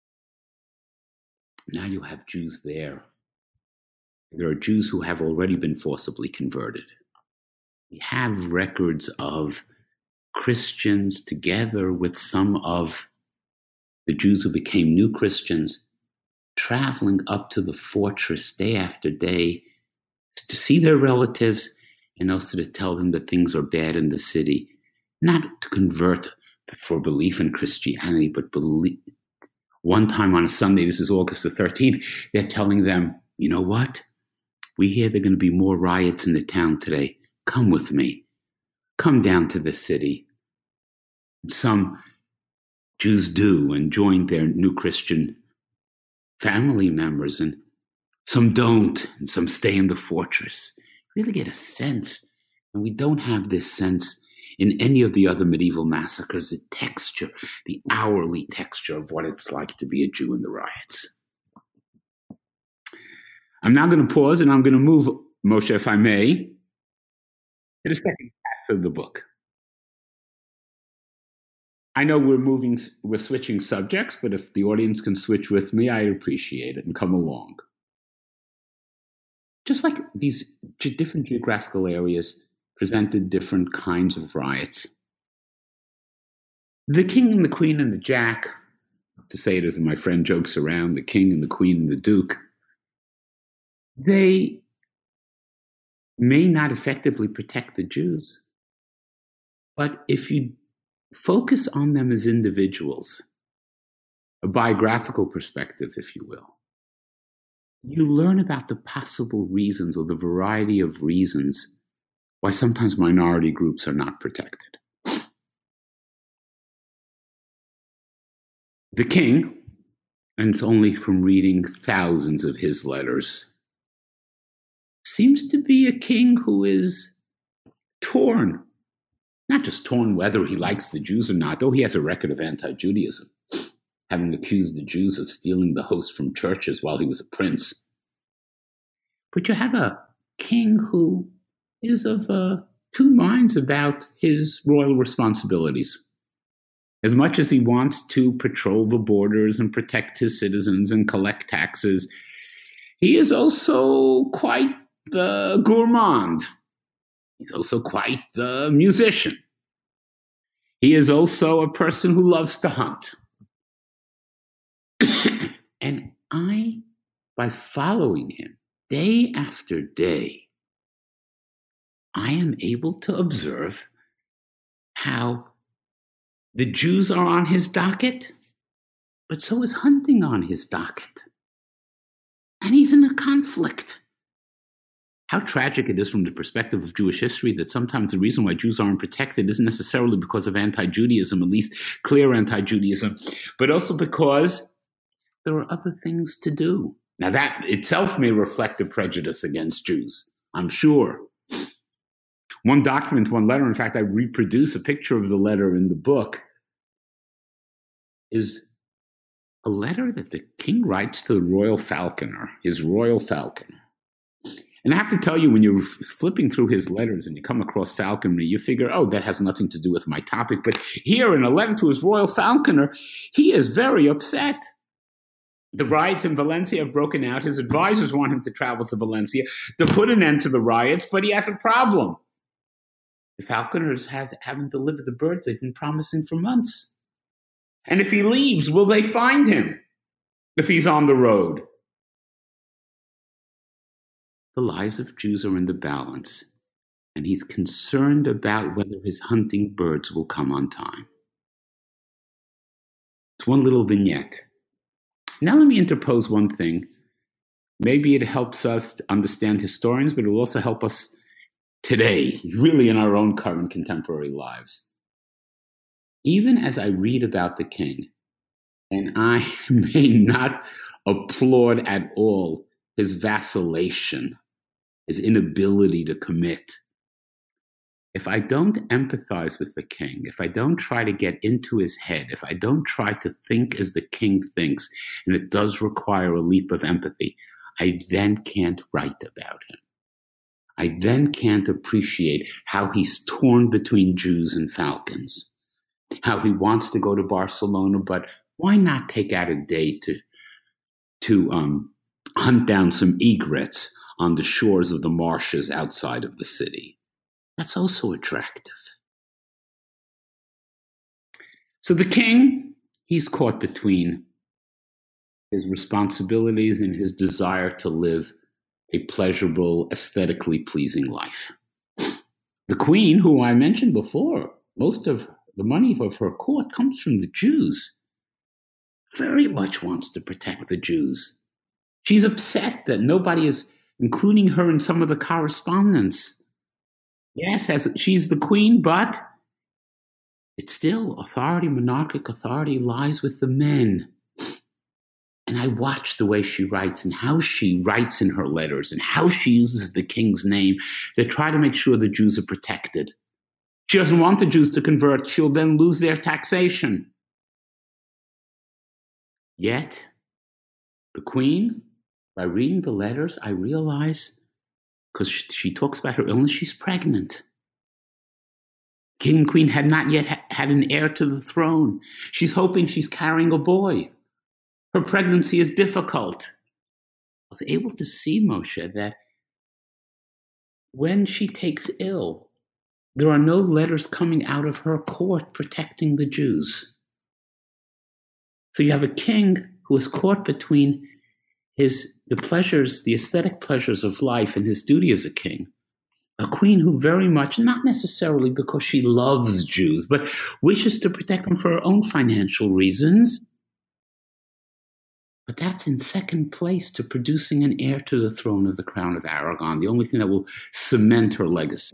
Now you have Jews there. There are Jews who have already been forcibly converted. We have records of Christians together with some of the Jews who became new Christians traveling up to the fortress day after day to see their relatives and also to tell them that things are bad in the city. Not to convert for belief in Christianity, but believe. One time on a Sunday, this is August the thirteenth, they're telling them, you know what? We hear there are going to be more riots in the town today. Come with me. Come down to the city. And some Jews do and join their new Christian family members, and some don't, and some stay in the fortress. Really get a sense, and we don't have this sense in any of the other medieval massacres, the texture, the hourly texture of what it's like to be a Jew in the riots. I'm now going to pause and I'm going to move, Moshe, if I may, to the second half of the book. I know we're moving, we're switching subjects, but if the audience can switch with me, I appreciate it and come along. Just like these different geographical areas presented different kinds of riots. The king and the queen and the jack, to say it as my friend jokes around, the king and the queen and the duke, they may not effectively protect the Jews, but if you focus on them as individuals, a biographical perspective, if you will, you learn about the possible reasons or the variety of reasons why sometimes minority groups are not protected. The king, and it's only from reading thousands of his letters, seems to be a king who is torn. Not just torn whether he likes the Jews or not, though he has a record of anti-Judaism, having accused the Jews of stealing the host from churches while he was a prince. But you have a king who is of uh, two minds about his royal responsibilities. As much as he wants to patrol the borders and protect his citizens and collect taxes, he is also quite the gourmand. He's also quite the musician. He is also a person who loves to hunt. And I, by following him day after day, I am able to observe how the Jews are on his docket, but so is hunting on his docket. And he's in a conflict. How tragic it is from the perspective of Jewish history that sometimes the reason why Jews aren't protected isn't necessarily because of anti-Judaism, at least clear anti-Judaism, but also because there are other things to do. Now that itself may reflect a prejudice against Jews, I'm sure. One document, one letter, in fact, I reproduce a picture of the letter in the book, is a letter that the king writes to the royal falconer, his royal falcon. And I have to tell you, when you're flipping through his letters and you come across falconry, you figure, oh, that has nothing to do with my topic. But here in a letter to his royal falconer, he is very upset. The riots in Valencia have broken out. His advisors want him to travel to Valencia to put an end to the riots, but he has a problem. The falconers has, haven't delivered the birds they've been promising for months. And if he leaves, will they find him if he's on the road? The lives of Jews are in the balance, and he's concerned about whether his hunting birds will come on time. It's one little vignette. Now let me interpose one thing. Maybe it helps us to understand historians, but it will also help us today, really in our own current contemporary lives. Even as I read about the king, and I may not applaud at all his vacillation, his inability to commit, if I don't empathize with the king, if I don't try to get into his head, if I don't try to think as the king thinks, and it does require a leap of empathy, I then can't write about him. I then can't appreciate how he's torn between Jews and falcons, how he wants to go to Barcelona, but why not take out a day to, to um, hunt down some egrets on the shores of the marshes outside of the city? That's also attractive. So the king, he's caught between his responsibilities and his desire to live a pleasurable, aesthetically pleasing life. The queen, who I mentioned before, most of the money of her court comes from the Jews, very much wants to protect the Jews. She's upset that nobody is including her in some of the correspondence. Yes, as she's the queen, but it's still authority, monarchic authority lies with the men. And I watch the way she writes and how she writes in her letters and how she uses the king's name to try to make sure the Jews are protected. She doesn't want the Jews to convert. She'll then lose their taxation. Yet, the queen, by reading the letters, I realize, because she, she talks about her illness, she's pregnant. King and queen had not yet ha- had an heir to the throne. She's hoping she's carrying a boy. Her pregnancy is difficult. I was able to see, Moshe, that when she takes ill, there are no letters coming out of her court protecting the Jews. So you have a king who is caught between his the pleasures, the aesthetic pleasures of life and his duty as a king. A queen who very much, not necessarily because she loves Jews, but wishes to protect them for her own financial reasons. But that's in second place to producing an heir to the throne of the Crown of Aragon, the only thing that will cement her legacy.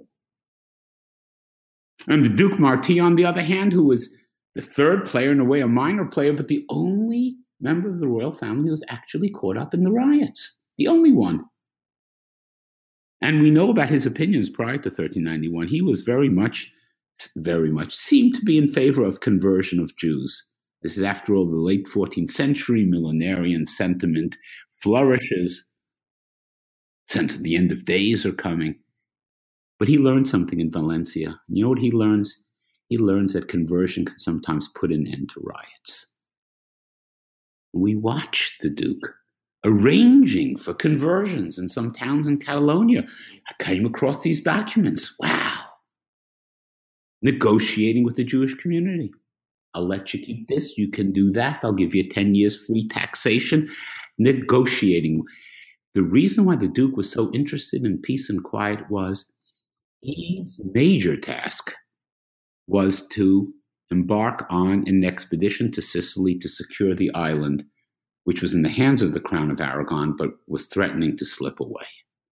And the Duke Marti, on the other hand, who was the third player, in a way a minor player, but the only member of the royal family who was actually caught up in the riots. The only one. And we know about his opinions prior to thirteen ninety-one. He was very much, very much, seemed to be in favor of conversion of Jews. This is, after all, the late fourteenth century. Millenarian sentiment flourishes. Sense of the end of days are coming. But he learned something in Valencia. You know what he learns? He learns that conversion can sometimes put an end to riots. We watched the Duke arranging for conversions in some towns in Catalonia. I came across these documents. Wow. Negotiating with the Jewish community. I'll let you keep this. You can do that. I'll give you ten years free taxation. Negotiating. The reason why the Duke was so interested in peace and quiet was his major task was to embark on an expedition to Sicily to secure the island, which was in the hands of the Crown of Aragon, but was threatening to slip away.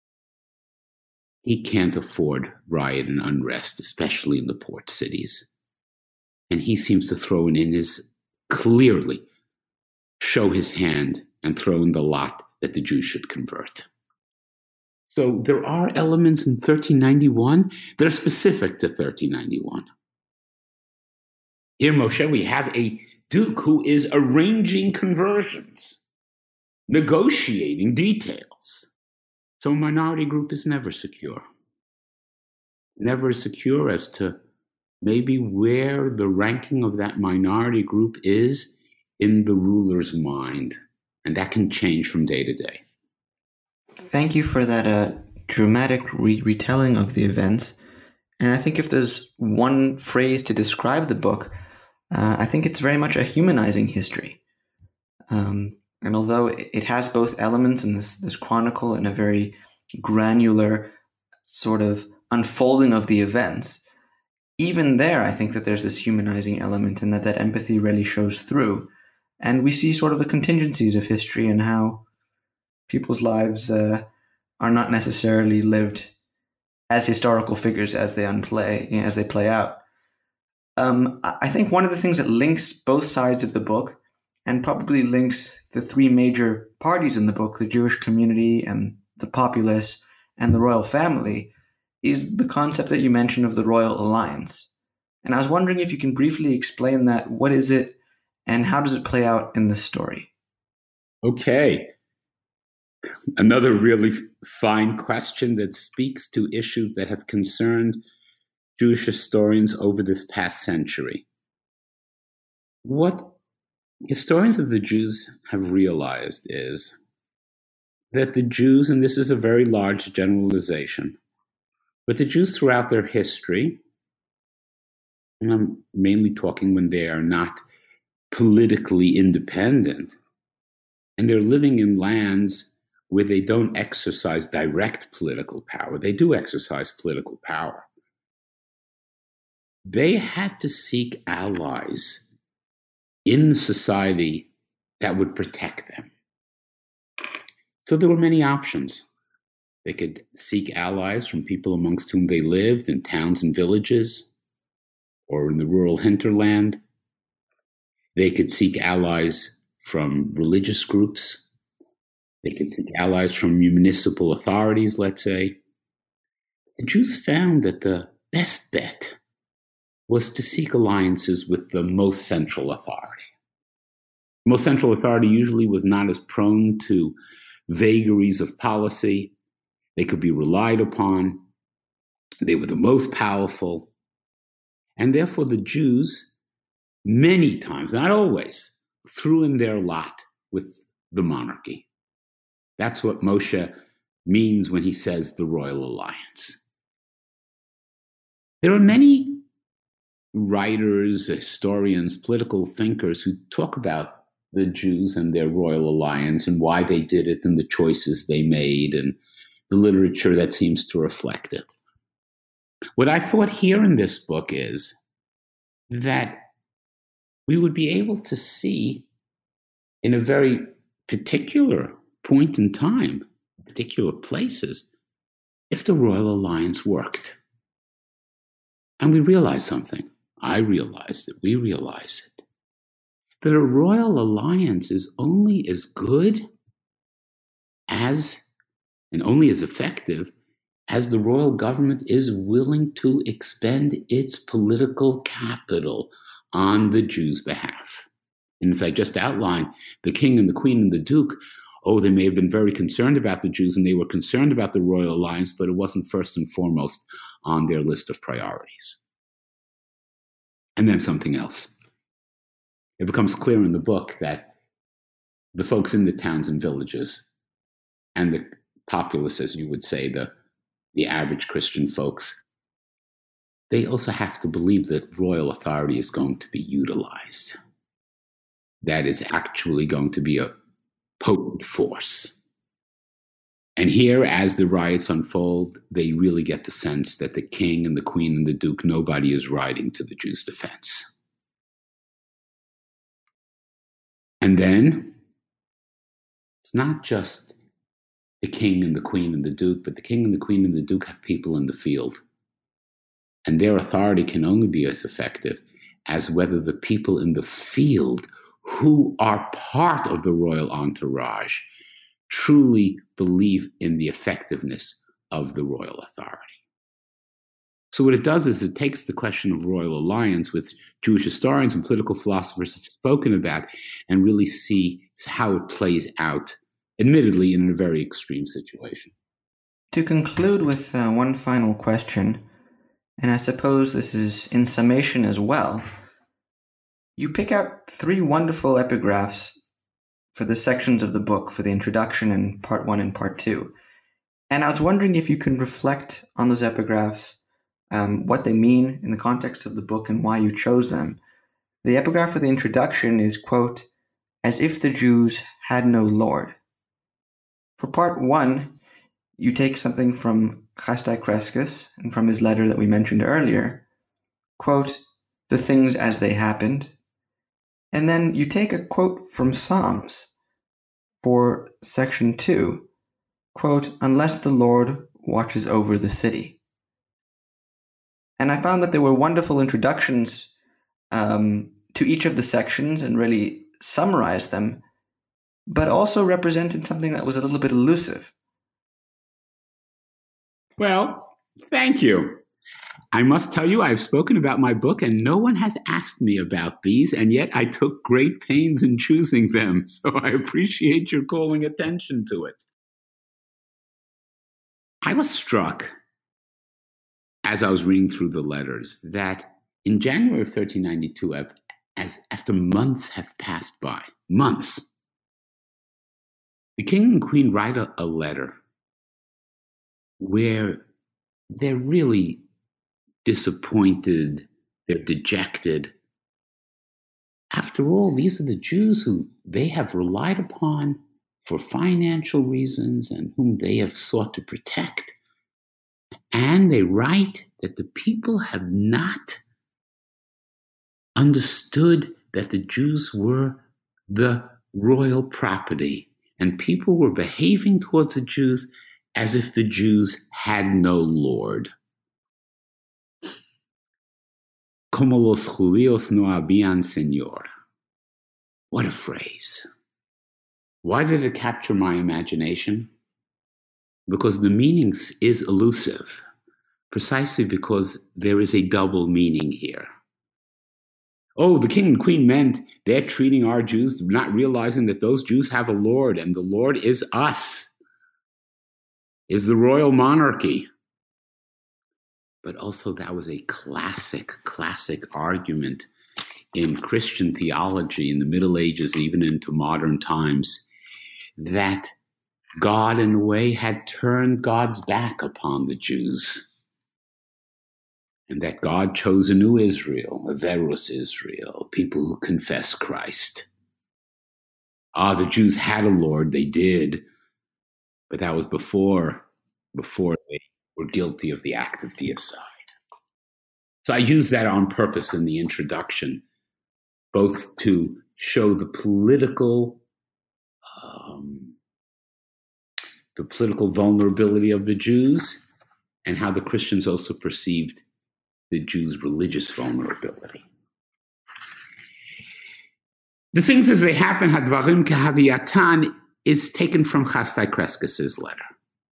He can't afford riot and unrest, especially in the port cities. And he seems to throw in his, clearly show his hand and throw in the lot that the Jews should convert. So there are elements in thirteen ninety-one that are specific to thirteen ninety-one. Here, Moshe, we have a Duke who is arranging conversions, negotiating details. So a minority group is never secure. Never secure as to maybe where the ranking of that minority group is in the ruler's mind. And that can change from day to day. Thank you for that uh, dramatic re- retelling of the events. And I think if there's one phrase to describe the book, uh, I think it's very much a humanizing history. Um, and although it has both elements in this, this chronicle and a very granular sort of unfolding of the events, even there, I think that there's this humanizing element and that that empathy really shows through. And we see sort of the contingencies of history and how people's lives uh, are not necessarily lived as historical figures as they unplay, as they play out. Um, I think one of the things that links both sides of the book and probably links the three major parties in the book, the Jewish community and the populace and the royal family, is the concept that you mentioned of the Royal Alliance. And I was wondering if you can briefly explain that. What is it and how does it play out in this story? Okay. Another really fine question that speaks to issues that have concerned Jewish historians over this past century. What historians of the Jews have realized is that the Jews, and this is a very large generalization, but the Jews throughout their history, and I'm mainly talking when they are not politically independent, and they're living in lands where they don't exercise direct political power. They do exercise political power. They had to seek allies in society that would protect them. So there were many options. They could seek allies from people amongst whom they lived in towns and villages or in the rural hinterland. They could seek allies from religious groups. They could seek allies from municipal authorities, let's say. The Jews found that the best bet was to seek alliances with the most central authority. The most central authority usually was not as prone to vagaries of policy. They could be relied upon. They were the most powerful. And therefore the Jews, many times, not always, threw in their lot with the monarchy. That's what Moshe means when he says the royal alliance. There are many writers, historians, political thinkers who talk about the Jews and their royal alliance and why they did it and the choices they made and the literature that seems to reflect it. What I thought here in this book is that we would be able to see in a very particular point in time, particular places, if the royal alliance worked. And we realized something. I realized it. We realized it. That a royal alliance is only as good as, and only as effective, as the royal government is willing to expend its political capital on the Jews' behalf. And as I just outlined, the king and the queen and the duke, oh, they may have been very concerned about the Jews and they were concerned about the royal alliance, but it wasn't first and foremost on their list of priorities. And then something else. It becomes clear in the book that the folks in the towns and villages and the populace, as you would say, the, the average Christian folks, they also have to believe that royal authority is going to be utilized. That is actually going to be a potent force. And here, as the riots unfold, they really get the sense that the king and the queen and the duke, nobody is riding to the Jews' defense. And then, it's not just the king and the queen and the duke, but the king and the queen and the duke have people in the field. And their authority can only be as effective as whether the people in the field who are part of the royal entourage truly believe in the effectiveness of the royal authority. So what it does is it takes the question of royal alliance, which Jewish historians and political philosophers have spoken about, and really see how it plays out, admittedly in a very extreme situation. To conclude with uh, one final question, and I suppose this is in summation as well, you pick out three wonderful epigraphs for the sections of the book, for the introduction and part one and part two. And I was wondering if you can reflect on those epigraphs, um, what they mean in the context of the book and why you chose them. The epigraph for the introduction is, quote, "As if the Jews had no Lord." For part one, you take something from Chasdai Crescus and from his letter that we mentioned earlier, quote, "The things as they happened." And then you take a quote from Psalms for section two, quote, "Unless the Lord watches over the city." And I found that there were wonderful introductions um, to each of the sections and really summarized them, but also represented something that was a little bit elusive. Well, thank you. I must tell you, I've spoken about my book and no one has asked me about these, and yet I took great pains in choosing them. So I appreciate your calling attention to it. I was struck, as I was reading through the letters, that in January of thirteen ninety-two, as after months have passed by, months, the king and queen write a, a letter where they're really disappointed, they're dejected. After all, these are the Jews who they have relied upon for financial reasons and whom they have sought to protect. And they write that the people have not understood that the Jews were the royal property, and people were behaving towards the Jews as if the Jews had no Lord. Como los judíos no habían Señor. What a phrase. Why did it capture my imagination? Because the meaning is elusive, precisely because there is a double meaning here. Oh, the king and queen meant they're treating our Jews, not realizing that those Jews have a Lord, and the Lord is us, is the royal monarchy. but also that was a classic, classic argument in Christian theology in the Middle Ages, even into modern times, that God, in a way, had turned God's back upon the Jews, and that God chose a new Israel, a Verus Israel, people who confess Christ. Ah, the Jews had a Lord, they did, but that was before, before they were guilty of the act of deicide. So I use that on purpose in the introduction, both to show the political, um, the political vulnerability of the Jews, and how the Christians also perceived the Jews' religious vulnerability. The things as they happen, Hadvarim Kehaviyatan, is taken from Chasdai Kreskes' letter.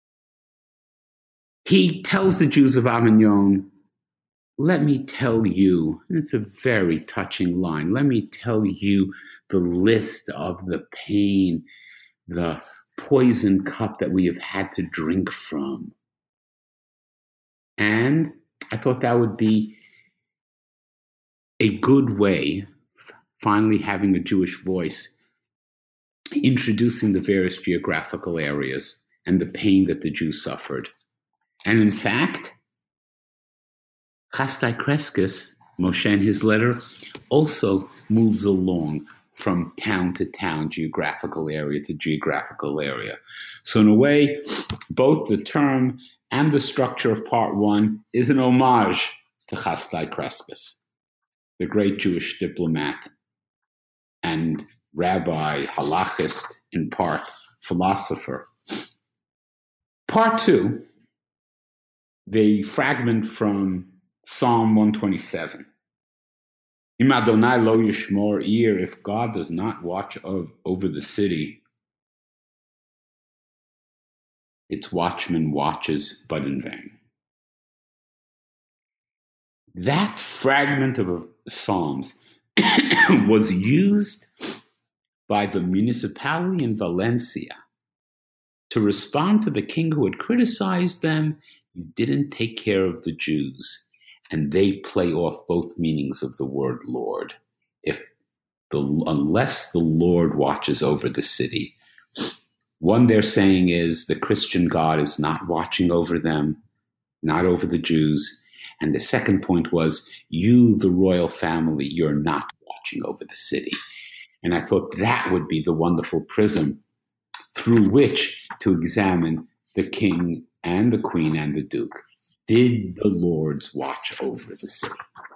He tells the Jews of Avignon, let me tell you, and it's a very touching line, let me tell you the list of the pain, the poison cup that we have had to drink from. And I thought that would be a good way, finally having a Jewish voice, introducing the various geographical areas and the pain that the Jews suffered. And in fact, Chasdai Kreskes, Moshe in his letter, also moves along from town to town, geographical area to geographical area. So in a way, both the term and the structure of part one is an homage to Chasdai Kreskes, the great Jewish diplomat and rabbi, halachist, in part, philosopher. Part two, the fragment from Psalm one twenty-seven. Im Adonai lo yishmor ir, if God does not watch of, over the city, its watchman watches but in vain. That fragment of Psalms was used by the municipality in Valencia to respond to the king who had criticized them. You didn't take care of the Jews. And they play off both meanings of the word Lord. If the, unless the Lord watches over the city. One they're saying is the Christian God is not watching over them, not over the Jews. And the second point was, you, the royal family, you're not watching over the city. And I thought that would be the wonderful prism through which to examine the king and the queen and the duke. Did the Lords watch over the city?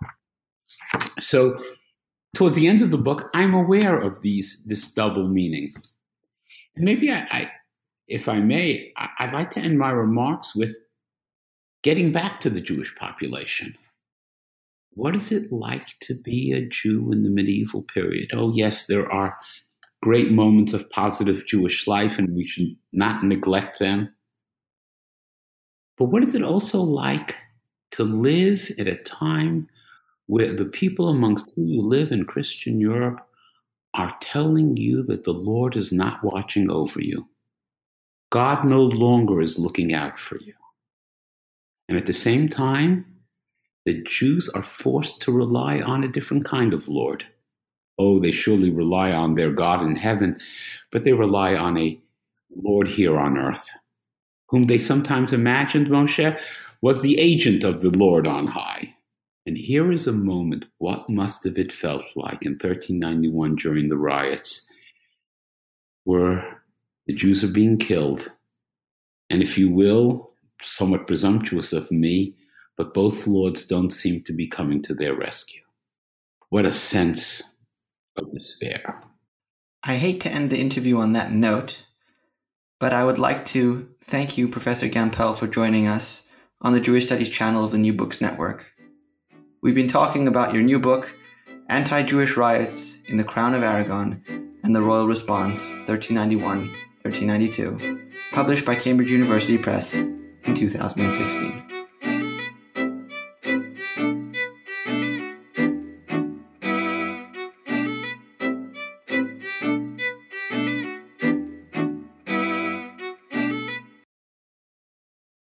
So towards the end of the book, I'm aware of these this double meaning. And maybe I, I if I may, I, I'd like to end my remarks with getting back to the Jewish population. What is it like to be a Jew in the medieval period? Oh, yes, there are great moments of positive Jewish life, and we should not neglect them. But what is it also like to live at a time where the people amongst whom you live in Christian Europe are telling you that the Lord is not watching over you? God no longer is looking out for you. And at the same time, the Jews are forced to rely on a different kind of Lord. Oh, they surely rely on their God in heaven, but they rely on a Lord here on earth, whom they sometimes imagined, Moshe, was the agent of the Lord on high. And here is a moment, what must have it felt like in thirteen ninety-one during the riots, where the Jews are being killed. And if you will, somewhat presumptuous of me, but both lords don't seem to be coming to their rescue. What a sense of despair. I hate to end the interview on that note, but I would like to thank you, Professor Gampel, for joining us on the Jewish Studies channel of the New Books Network. We've been talking about your new book, Anti-Jewish Riots in the Crown of Aragon and the Royal Response, thirteen ninety-one to thirteen ninety-two, published by Cambridge University Press in two thousand sixteen.